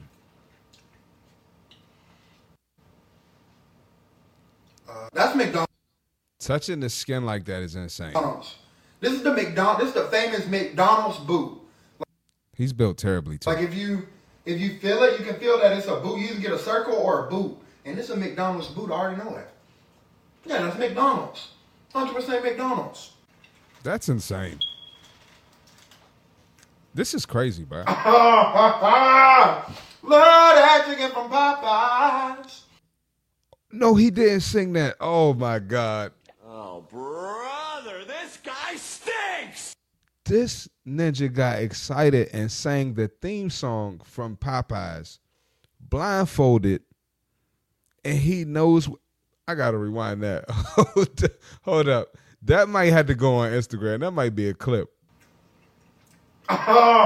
Uh, that's McDonald's. Touching the skin like that is insane. This is the McDonald's. This is the famous McDonald's boot. He's built terribly too. Like if you if you feel it, you can feel that it's a boot. You either get a circle or a boot, and this is a McDonald's boot. I already know it. Yeah, that's McDonald's. one hundred percent McDonald's. That's insane. This is crazy, bro. Love that chicken from Popeyes. No, he didn't sing that. Oh my God. Oh, brother, this guy stinks. This ninja got excited and sang the theme song from Popeyes, blindfolded, and he knows. I gotta rewind that. Hold up. That might have to go on Instagram. That might be a clip. Love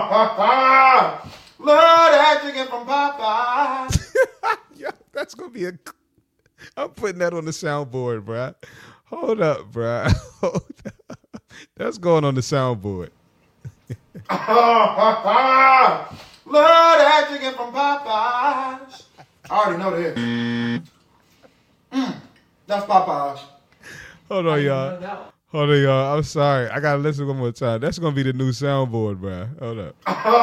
that chicken from Popeyes. Yeah, that's gonna be a. I'm putting that on the soundboard, bruh. Hold up, bruh. Hold up. That's going on the soundboard. Love that chicken from Popeyes. I already know this. Mm, that's Popeyes. Hold on, y'all. Hold on, y'all. I'm sorry. I gotta listen one more time. That's gonna be the new soundboard, bruh. Hold up.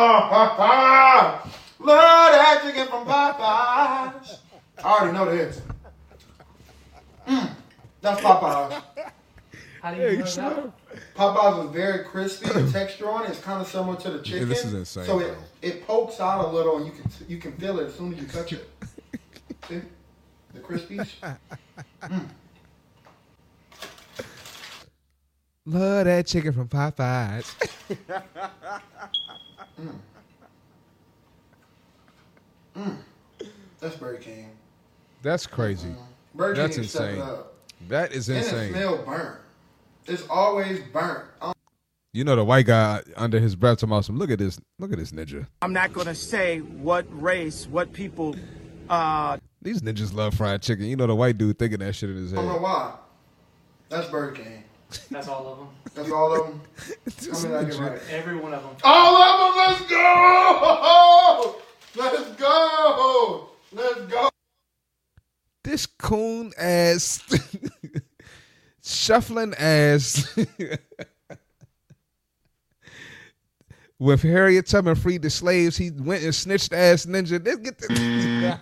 Love that chicken from Popeyes. I already know this. Mm, that's Popeyes. How do you know that? Popeyes is very crispy. The texture on it is kind of similar to the chicken. Yeah, this is insane, So it, bro. it pokes out a little, and you can you can feel it as soon as you touch it. See the crispies. Mm. Love that chicken from Popeyes. Mm. Mm. That's Burger King. That's crazy. Mm. Burger That's King stepped insane. it up. That is And it insane. smells burnt. It's always burnt. Um, You know the white guy under his breath talking about some. Look at this. Look at this ninja. I'm not gonna say what race, what people. Uh, These ninjas love fried chicken. You know the white dude thinking that shit in his I don't know head. why. That's Burger King. That's all of them. That's all of them. This I mean, I get ninja- right. Every one of them. All of them. Let's go. Let's go. Let's go. This coon ass, shuffling ass. When Harriet Tubman freed the slaves, he went and snitched ass ninja. Let's get the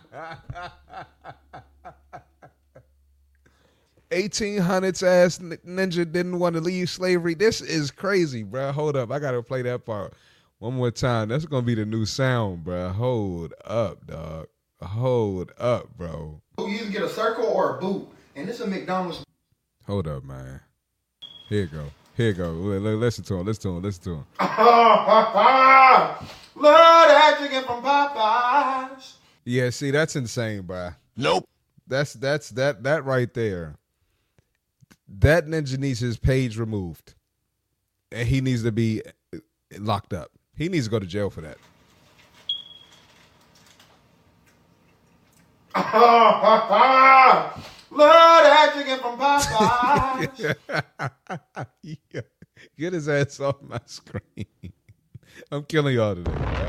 eighteen hundreds ass ninja didn't want to leave slavery. This is crazy, bro. Hold up. I got to play that part one more time. That's going to be the new sound, bro. Hold up, dog. Hold up, bro. You either get a circle or a boot, and this is a McDonald's. Hold up, man. Here you go. Here you go. L- l- Listen to him. Listen to him. Listen to him. Love that chicken from Popeyes. Yeah, see, that's insane, bro. Nope. That's that's that that right there. That ninja needs his page removed, and he needs to be locked up. He needs to go to jail for that. Love that chicken from Popeyes. Yeah. Get his ass off my screen. I'm killing y'all today. Bro.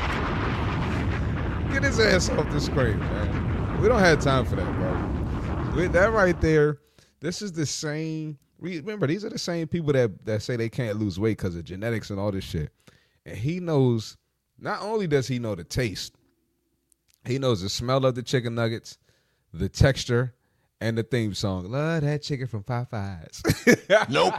Get his ass off the screen, man. We don't have time for that, bro. With that right there, this is the same. Remember, these are the same people that, that say they can't lose weight because of genetics and all this shit. And he knows, not only does he know the taste, he knows the smell of the chicken nuggets, the texture, and the theme song. Love that chicken from Popeyes. Nope.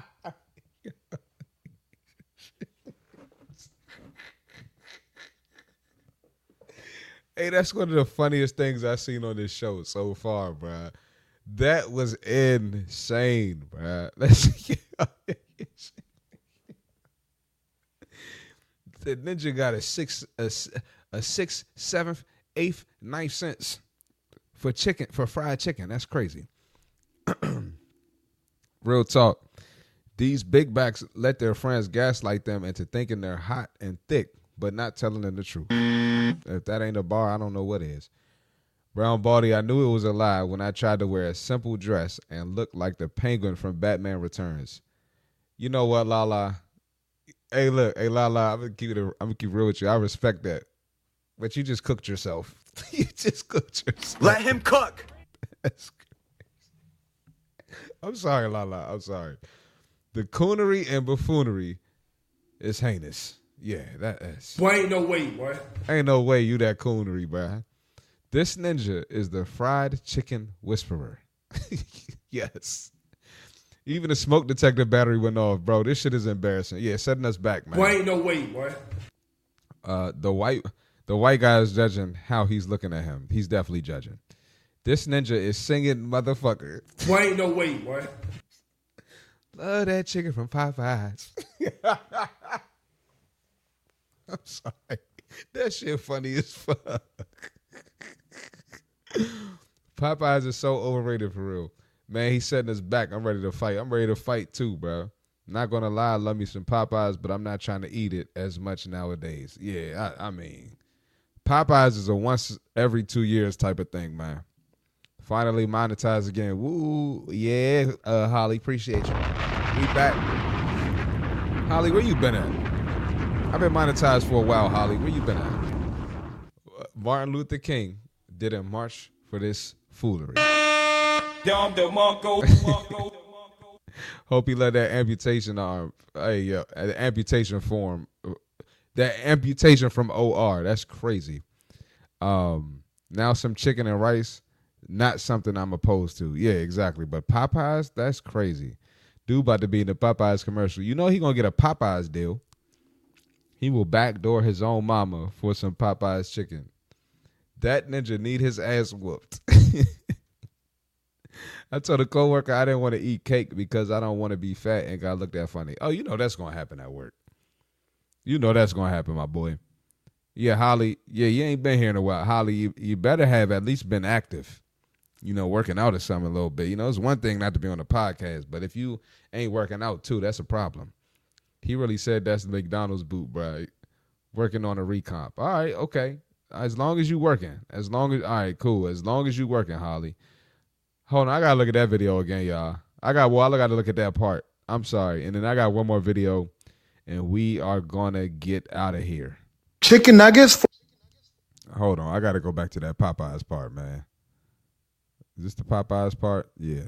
Hey, that's one of the funniest things I've seen on this show so far, bruh. That was insane, bruh. Let's the ninja got a six, a, a six, seventh, eighth, ninth cents for chicken, for fried chicken. That's crazy. Real talk. These big backs let their friends gaslight them into thinking they're hot and thick, but not telling them the truth. If that ain't a bar, I don't know what is. Brown Baldy, I knew it was a lie when I tried to wear a simple dress and look like the Penguin from Batman Returns. You know what, Lala? Hey, look, hey, Lala, I'm gonna keep it. I'm gonna keep it real with you. I respect that, but you just cooked yourself. You just cooked yourself. Let him cook. That's crazy. I'm sorry, Lala. I'm sorry. The coonery and buffoonery is heinous. Yeah, that is. Boy, ain't no way, boy. Ain't no way you that coonery, bruh. This ninja is the fried chicken whisperer. Yes. Even the smoke detector battery went off, bro. This shit is embarrassing. Yeah, setting us back, man. Boy, ain't no way, boy. Uh, the white the white guy is judging how he's looking at him. He's definitely judging. This ninja is singing motherfucker. Boy, ain't no way, boy. Love that chicken from Popeyes. I'm sorry. That shit funny as fuck. Popeyes is so overrated for real. Man, he's setting us back. I'm ready to fight. I'm ready to fight too, bro. Not gonna lie, I love me some Popeyes, but I'm not trying to eat it as much nowadays. Yeah, I, I mean, Popeyes is a once every two years type of thing, man. Finally monetized again. Woo, yeah, uh, Holly, appreciate you. We back. Holly, where you been at? I've been monetized for a while, Holly. Where you been at? Martin Luther King didn't march for this foolery. Hope he let that amputation arm, hey, yo, uh, amputation form, that amputation from O R. That's crazy. Um, now some chicken and rice, not something I'm opposed to. Yeah, exactly. But Popeyes, that's crazy. Dude about to be in the Popeyes commercial. You know he gonna get a Popeyes deal. He will backdoor his own mama for some Popeyes chicken. That ninja need his ass whooped. I told a coworker I didn't want to eat cake because I don't want to be fat and got looked at funny. Oh, you know that's going to happen at work. You know that's going to happen, my boy. Yeah, Holly, yeah, you ain't been here in a while. Holly, you, you better have at least been active, you know, working out or something a little bit. You know, it's one thing not to be on the podcast, but if you ain't working out too, that's a problem. He really said that's the McDonald's boot, bro. Working on a recomp. All right, okay. As long as you working. As long as, all right, cool. As long as you working, Holly. Hold on, I gotta look at that video again, y'all. I got well, I gotta look at that part. I'm sorry. And then I got one more video, and we are gonna get out of here. Chicken nuggets. For- Hold on, I gotta go back to that Popeyes part, man. Is this the Popeyes part? Yeah.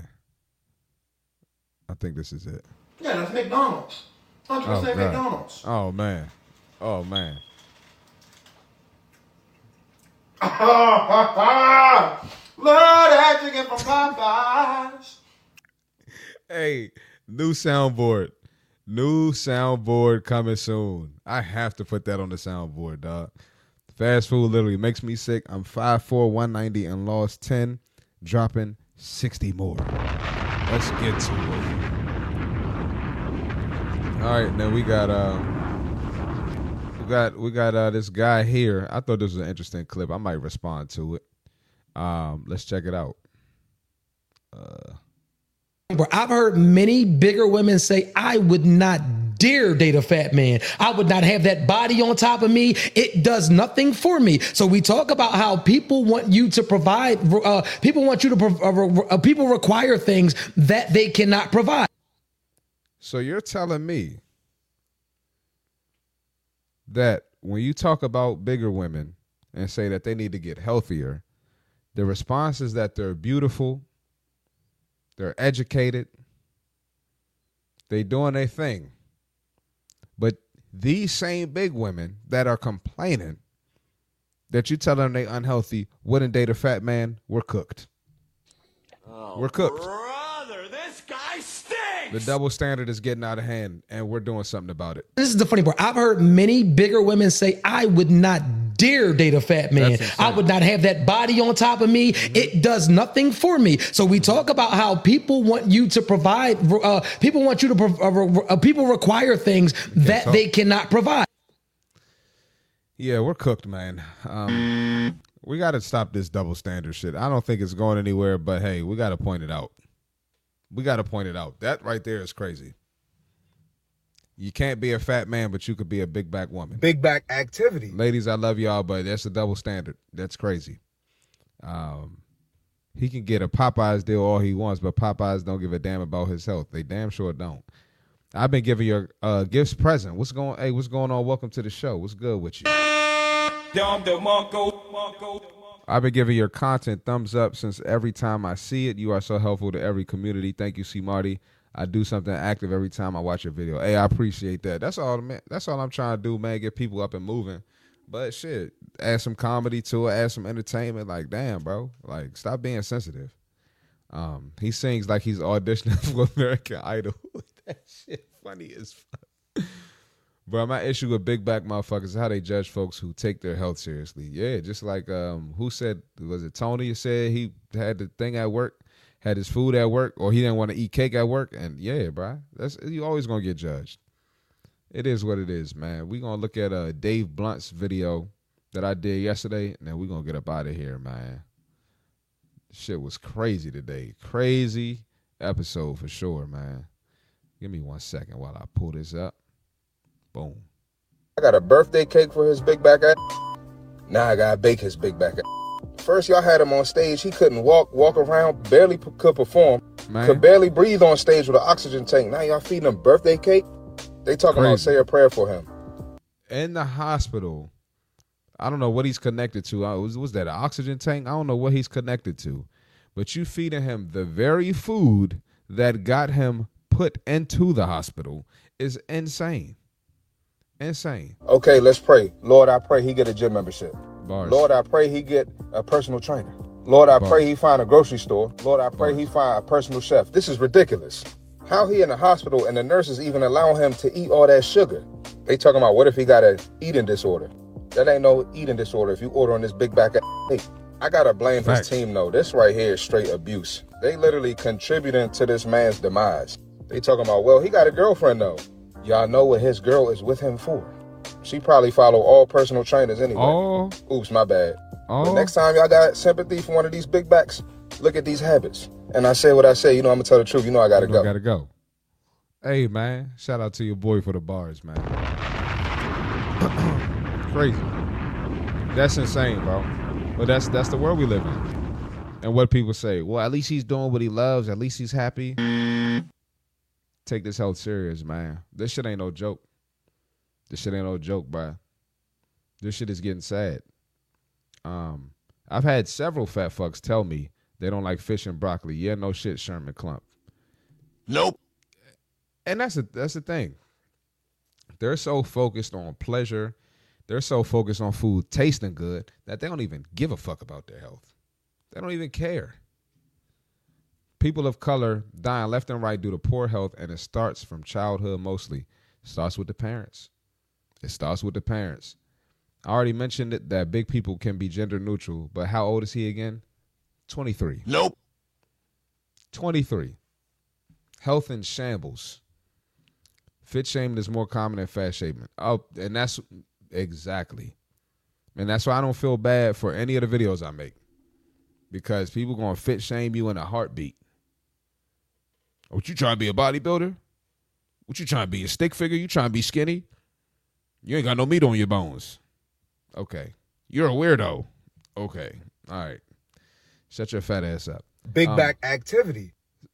I think this is it. Yeah, that's McDonald's. one hundred percent Oh, God. McDonald's. Oh man. Oh man. Love that chicken from Popeyes. Hey, new soundboard. New soundboard coming soon. I have to put that on the soundboard, dog. Fast food literally makes me sick. I'm five four, one ninety and lost ten, dropping sixty more. Let's get to it. All right, now we got uh we got we got uh this guy here. I thought this was an interesting clip. I might respond to it. Um, let's check it out. Uh I've heard many bigger women say, I would not dare date a fat man. I would not have that body on top of me. It does nothing for me. So we talk about how people want you to provide, uh, people want you to, prov- uh, uh, people require things that they cannot provide. So you're telling me that when you talk about bigger women and say that they need to get healthier, the response is that they're beautiful, they're educated, they doing their thing. But these same big women that are complaining that you tell them they unhealthy wouldn't date a fat man, we're cooked. Oh, We're cooked. brother, this guy stinks. The double standard is getting out of hand, and we're doing something about it. This is the funny part. I've heard many bigger women say, I would not dare date a fat man. I would not have that body on top of me. Mm-hmm. It does nothing for me. So we talk about how people want you to provide, uh, people want you to, prov- uh, re- uh, people require things that talk. they cannot provide. Yeah, we're cooked, man. Um, we got to stop this double standard shit. I don't think it's going anywhere, but hey, we got to point it out. We got to point it out. That right there is crazy. You can't be a fat man, but you could be a big back woman. Big back activity. Ladies, I love y'all, but that's a double standard. That's crazy. Um, he can get a Popeyes deal all he wants, but Popeyes don't give a damn about his health. They damn sure don't. I've been giving your uh, gifts present. What's going? Hey, what's going on? Welcome to the show. What's good with you? I've been giving your content thumbs up since every time I see it. You are so helpful to every community. Thank you, C. Marty. I do something active every time I watch a video. Hey, I appreciate that. That's all, man. That's all I'm trying to do, man. Get people up and moving. But shit, add some comedy to it, add some entertainment. Like, damn, bro. Like, stop being sensitive. Um, he sings like he's auditioning for American Idol. That shit funny as fuck. Bro, my issue with big back motherfuckers is how they judge folks who take their health seriously. Yeah, just like um, who said, was it Tony said he had the thing at work, had his food at work, or he didn't want to eat cake at work? And yeah, bro, that's you always gonna get judged. It is what it is, man. We're gonna look at uh, Dave Blunt's video that I did yesterday, and then we're gonna get up out of here, man. Shit was crazy today. Crazy episode for sure, man. Give me one second while I pull this up. Boom. I got a birthday cake for his big back ass. Now I gotta bake his big back ass. First, y'all had him on stage. He couldn't walk, walk around, barely p- could perform, man. Could barely breathe on stage with an oxygen tank. Now y'all feeding him birthday cake? They talking Crazy. about say a prayer for him. In the hospital, I don't know what he's connected to. Uh, was, was that an oxygen tank? I don't know what he's connected to. But you feeding him the very food that got him put into the hospital is insane. Insane. Okay, let's pray. Lord, I pray he get a gym membership. Bars. Lord, I pray he get a personal trainer. Lord, I Bars. pray he find a grocery store. Lord, I pray Bars. he find a personal chef. This is ridiculous. How he in the hospital and the nurses even allow him to eat all that sugar? They talking about what if he got an eating disorder? That ain't no eating disorder if you order on this big back ass. Hey, I gotta blame Facts. his team though. This right here is straight abuse. They literally contributing to this man's demise. They talking about, well, he got a girlfriend though. Y'all know what his girl is with him for. She probably follow all personal trainers anyway. Oh. Oops, my bad. Oh. But next time y'all got sympathy for one of these big backs, look at these habits. And I say what I say, you know I'm gonna tell the truth. You know I gotta You go. gotta go. Hey, man. Shout out to your boy for the bars, man. Crazy. That's insane, bro. But that's that's the world we live in. And what people say, well, at least he's doing what he loves. At least he's happy. Take this health serious, man. This shit ain't no joke. This shit ain't no joke, bro. This shit is getting sad. Um, I've had several fat fucks tell me they don't like fish and broccoli. Yeah, no shit, Sherman Klump. Nope. And that's the that's the thing. They're so focused on pleasure. They're so focused on food tasting good that they don't even give a fuck about their health. They don't even care. People of color dying left and right due to poor health, and it starts from childhood mostly. It starts with the parents. It starts with the parents. I already mentioned it, that big people can be gender neutral, but how old is he again? twenty-three. Nope. twenty-three. Health in shambles. Fit shaming is more common than fat shaming. Oh, and that's exactly. And that's why I don't feel bad for any of the videos I make. Because people going to fit shame you in a heartbeat. What, you trying to be a bodybuilder? What, you trying to be a stick figure? You trying to be skinny? You ain't got no meat on your bones. Okay. You're a weirdo. Okay. All right. Shut your fat ass up. Big Um, back activity.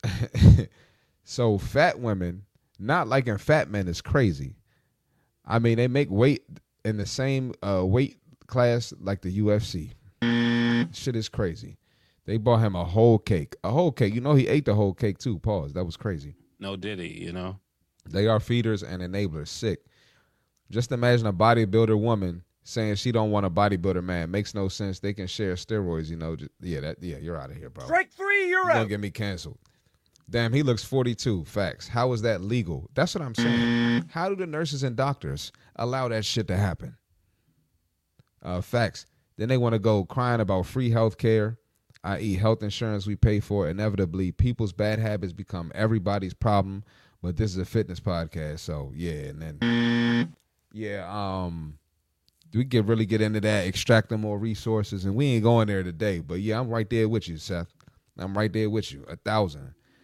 So fat women not liking fat men is crazy. I mean, they make weight in the same uh, weight class like the U F C. Shit is crazy. They bought him a whole cake. A whole cake. You know he ate the whole cake too. Pause. That was crazy. No did he, you know? They are feeders and enablers. Sick. Just imagine a bodybuilder woman saying she don't want a bodybuilder man. Makes no sense. They can share steroids, you know. Just, yeah, that. Yeah, you're out of here, bro. Strike three, you're You're out. gonna get me canceled. Damn, he looks forty-two. Facts. How is that legal? That's what I'm saying. How do the nurses and doctors allow that shit to happen? Uh, facts. Then they want to go crying about free health care, that is health insurance we pay for. Inevitably, people's bad habits become everybody's problem. But this is a fitness podcast, so yeah. And then, yeah, um, we can really get into that, extracting more resources, and we ain't going there today. But yeah, I'm right there with you, Seth. I'm right there with you, a thousand.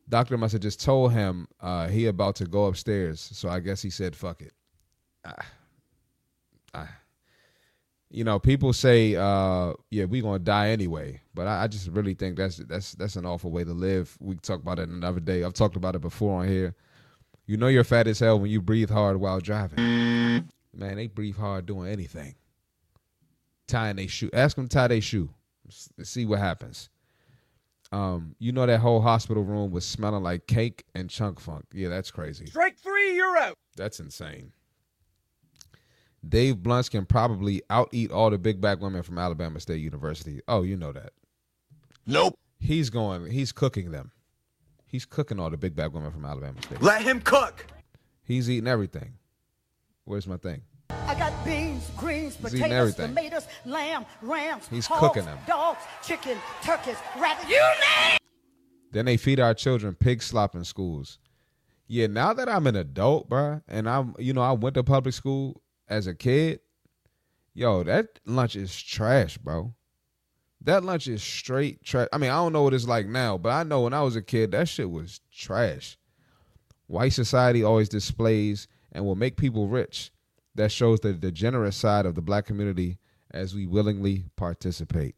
Doctor must have just told him uh, he about to go upstairs. So I guess he said, fuck it. I, I, you know, people say, uh, yeah, we going to die anyway. But I, I just really think that's that's that's an awful way to live. We can talk about it another day. I've talked about it before on here. You know you're fat as hell when you breathe hard while driving. Man, they breathe hard doing anything. Tying their shoe. Ask them to tie their shoe. See what happens. Um, you know that whole hospital room was smelling like cake and chunk funk. Yeah, that's crazy. Strike three, you're out. That's insane. Dave Blunts can probably out-eat all the big back women from Alabama State University. Oh, you know that. Nope. He's going, he's cooking them. He's cooking all the big back women from Alabama State. Let him cook. He's eating everything. Where's my thing? I got beans, greens, He's eating potatoes, everything. tomatoes, lamb, rams, He's hogs, cooking them. dogs, chicken, turkeys, rabbits. You name it! Then they feed our children pig slop in schools. Yeah, now that I'm an adult, bruh, and I'm, you know, I went to public school as a kid, yo, that lunch is trash, bro. That lunch is straight trash. I mean, I don't know what it's like now, but I know when I was a kid, that shit was trash. White society always displays and will make people rich. That shows the degenerate side of the black community as we willingly participate.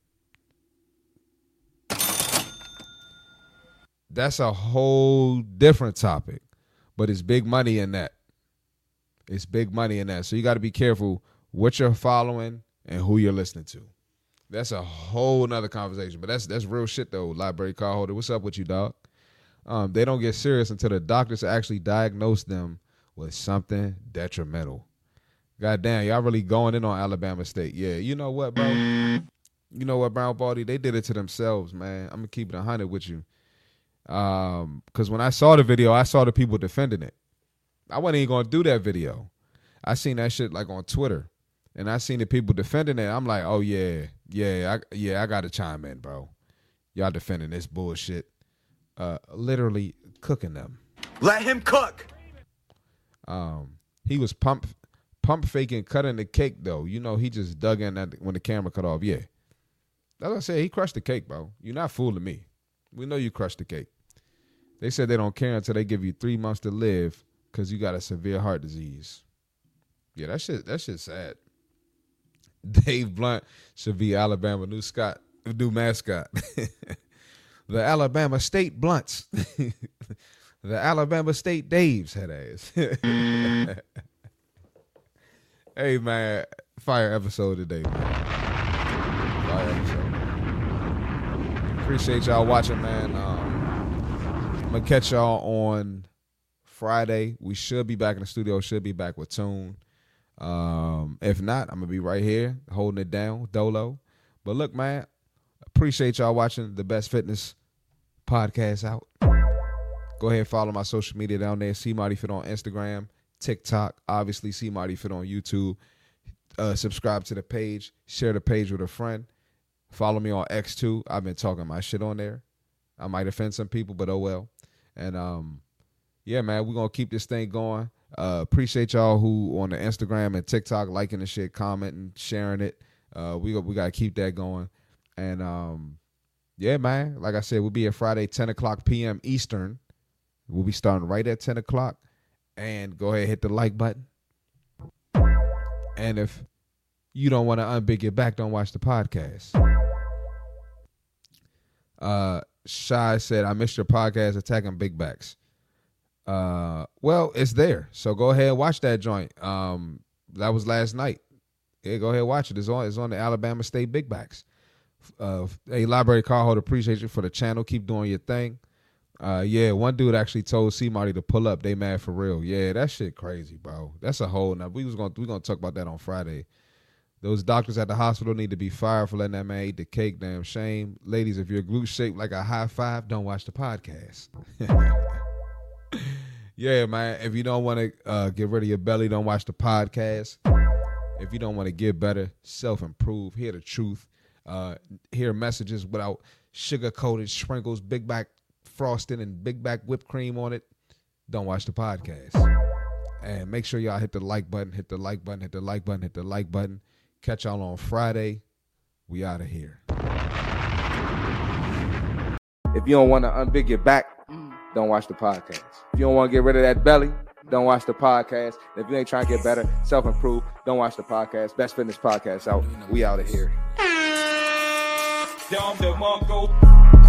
That's a whole different topic, but it's big money in that. It's big money in that. So you got to be careful what you're following and who you're listening to. That's a whole nother conversation, but that's that's real shit though. Library card holder, what's up with you, dog? Um, they don't get serious until the doctors actually diagnose them with something detrimental. God damn, y'all really going in on Alabama State. Yeah, you know what, bro? You know what, Brown Baldy? They did it to themselves, man. I'm going to keep it one hundred with you. Um, because when I saw the video, I saw the people defending it. I wasn't even going to do that video. I seen that shit like on Twitter. And I seen the people defending it. I'm like, oh, yeah, yeah, I, yeah, I got to chime in, bro. Y'all defending this bullshit. Uh, literally cooking them. Let him cook. Um, he was pump pump faking cutting the cake though. You know, he just dug in that when the camera cut off. Yeah, that's what I said. He crushed the cake, bro. You're not fooling me. We know you crushed the cake. They said they don't care until they give you three months to live because you got a severe heart disease. Yeah, that shit. That shit's sad. Dave Blunt should be Alabama new Scott new mascot. The Alabama State Blunts. The Alabama State Daves head ass. Hey, man. Fire episode today, man. Fire episode. Appreciate y'all watching, man. Um, I'm going to catch y'all on Friday. We should be back in the studio. Should be back with Tune. Um, if not, I'm going to be right here holding it down, Dolo. But look, man. Appreciate y'all watching the Best Fitness Podcast out. Go ahead and follow my social media down there. C Marty Fit on Instagram, TikTok. Obviously, C Marty Fit on YouTube. Uh, subscribe to the page. Share the page with a friend. Follow me on X too. I've been talking my shit on there. I might offend some people, but oh well. And um, yeah, man, we're gonna keep this thing going. Uh, appreciate y'all who on the Instagram and TikTok liking the shit, commenting, sharing it. Uh, we we gotta keep that going. And um, yeah, man, like I said, we'll be here Friday, ten o'clock p.m. Eastern. We'll be starting right at ten o'clock. And go ahead and hit the like button. And if you don't want to unbig your back, don't watch the podcast. Uh, Shy said, I missed your podcast attacking big backs. Uh, well, it's there. So go ahead and watch that joint. Um, that was last night. Yeah, go ahead and watch it. It's on, it's on the Alabama State Big Backs. Uh, hey, library card holder, appreciate you for the channel. Keep doing your thing. Uh, yeah, one dude actually told C Marty to pull up. They mad for real. Yeah, that shit crazy, bro. That's a whole nother. We was gonna we gonna talk about that on Friday. Those doctors at the hospital need to be fired for letting that man eat the cake. Damn shame, ladies. If your glute shaped like a high five, don't watch the podcast. Yeah, man. If you don't want to uh, get rid of your belly, don't watch the podcast. If you don't want to get better, self improve, hear the truth, uh, hear messages without sugar coated sprinkles, big back frosting and big back whipped cream on it, don't watch the podcast. And make sure y'all hit the like button, hit the like button, hit the like button, hit the like button. Catch y'all on Friday. We out of here. If you don't want to unbig your back, don't watch the podcast. If you don't want to get rid of that belly, don't watch the podcast. If you ain't trying to get better, self-improve, don't watch the podcast. Best Fitness Podcast out. We out of here. Dom DeMarco.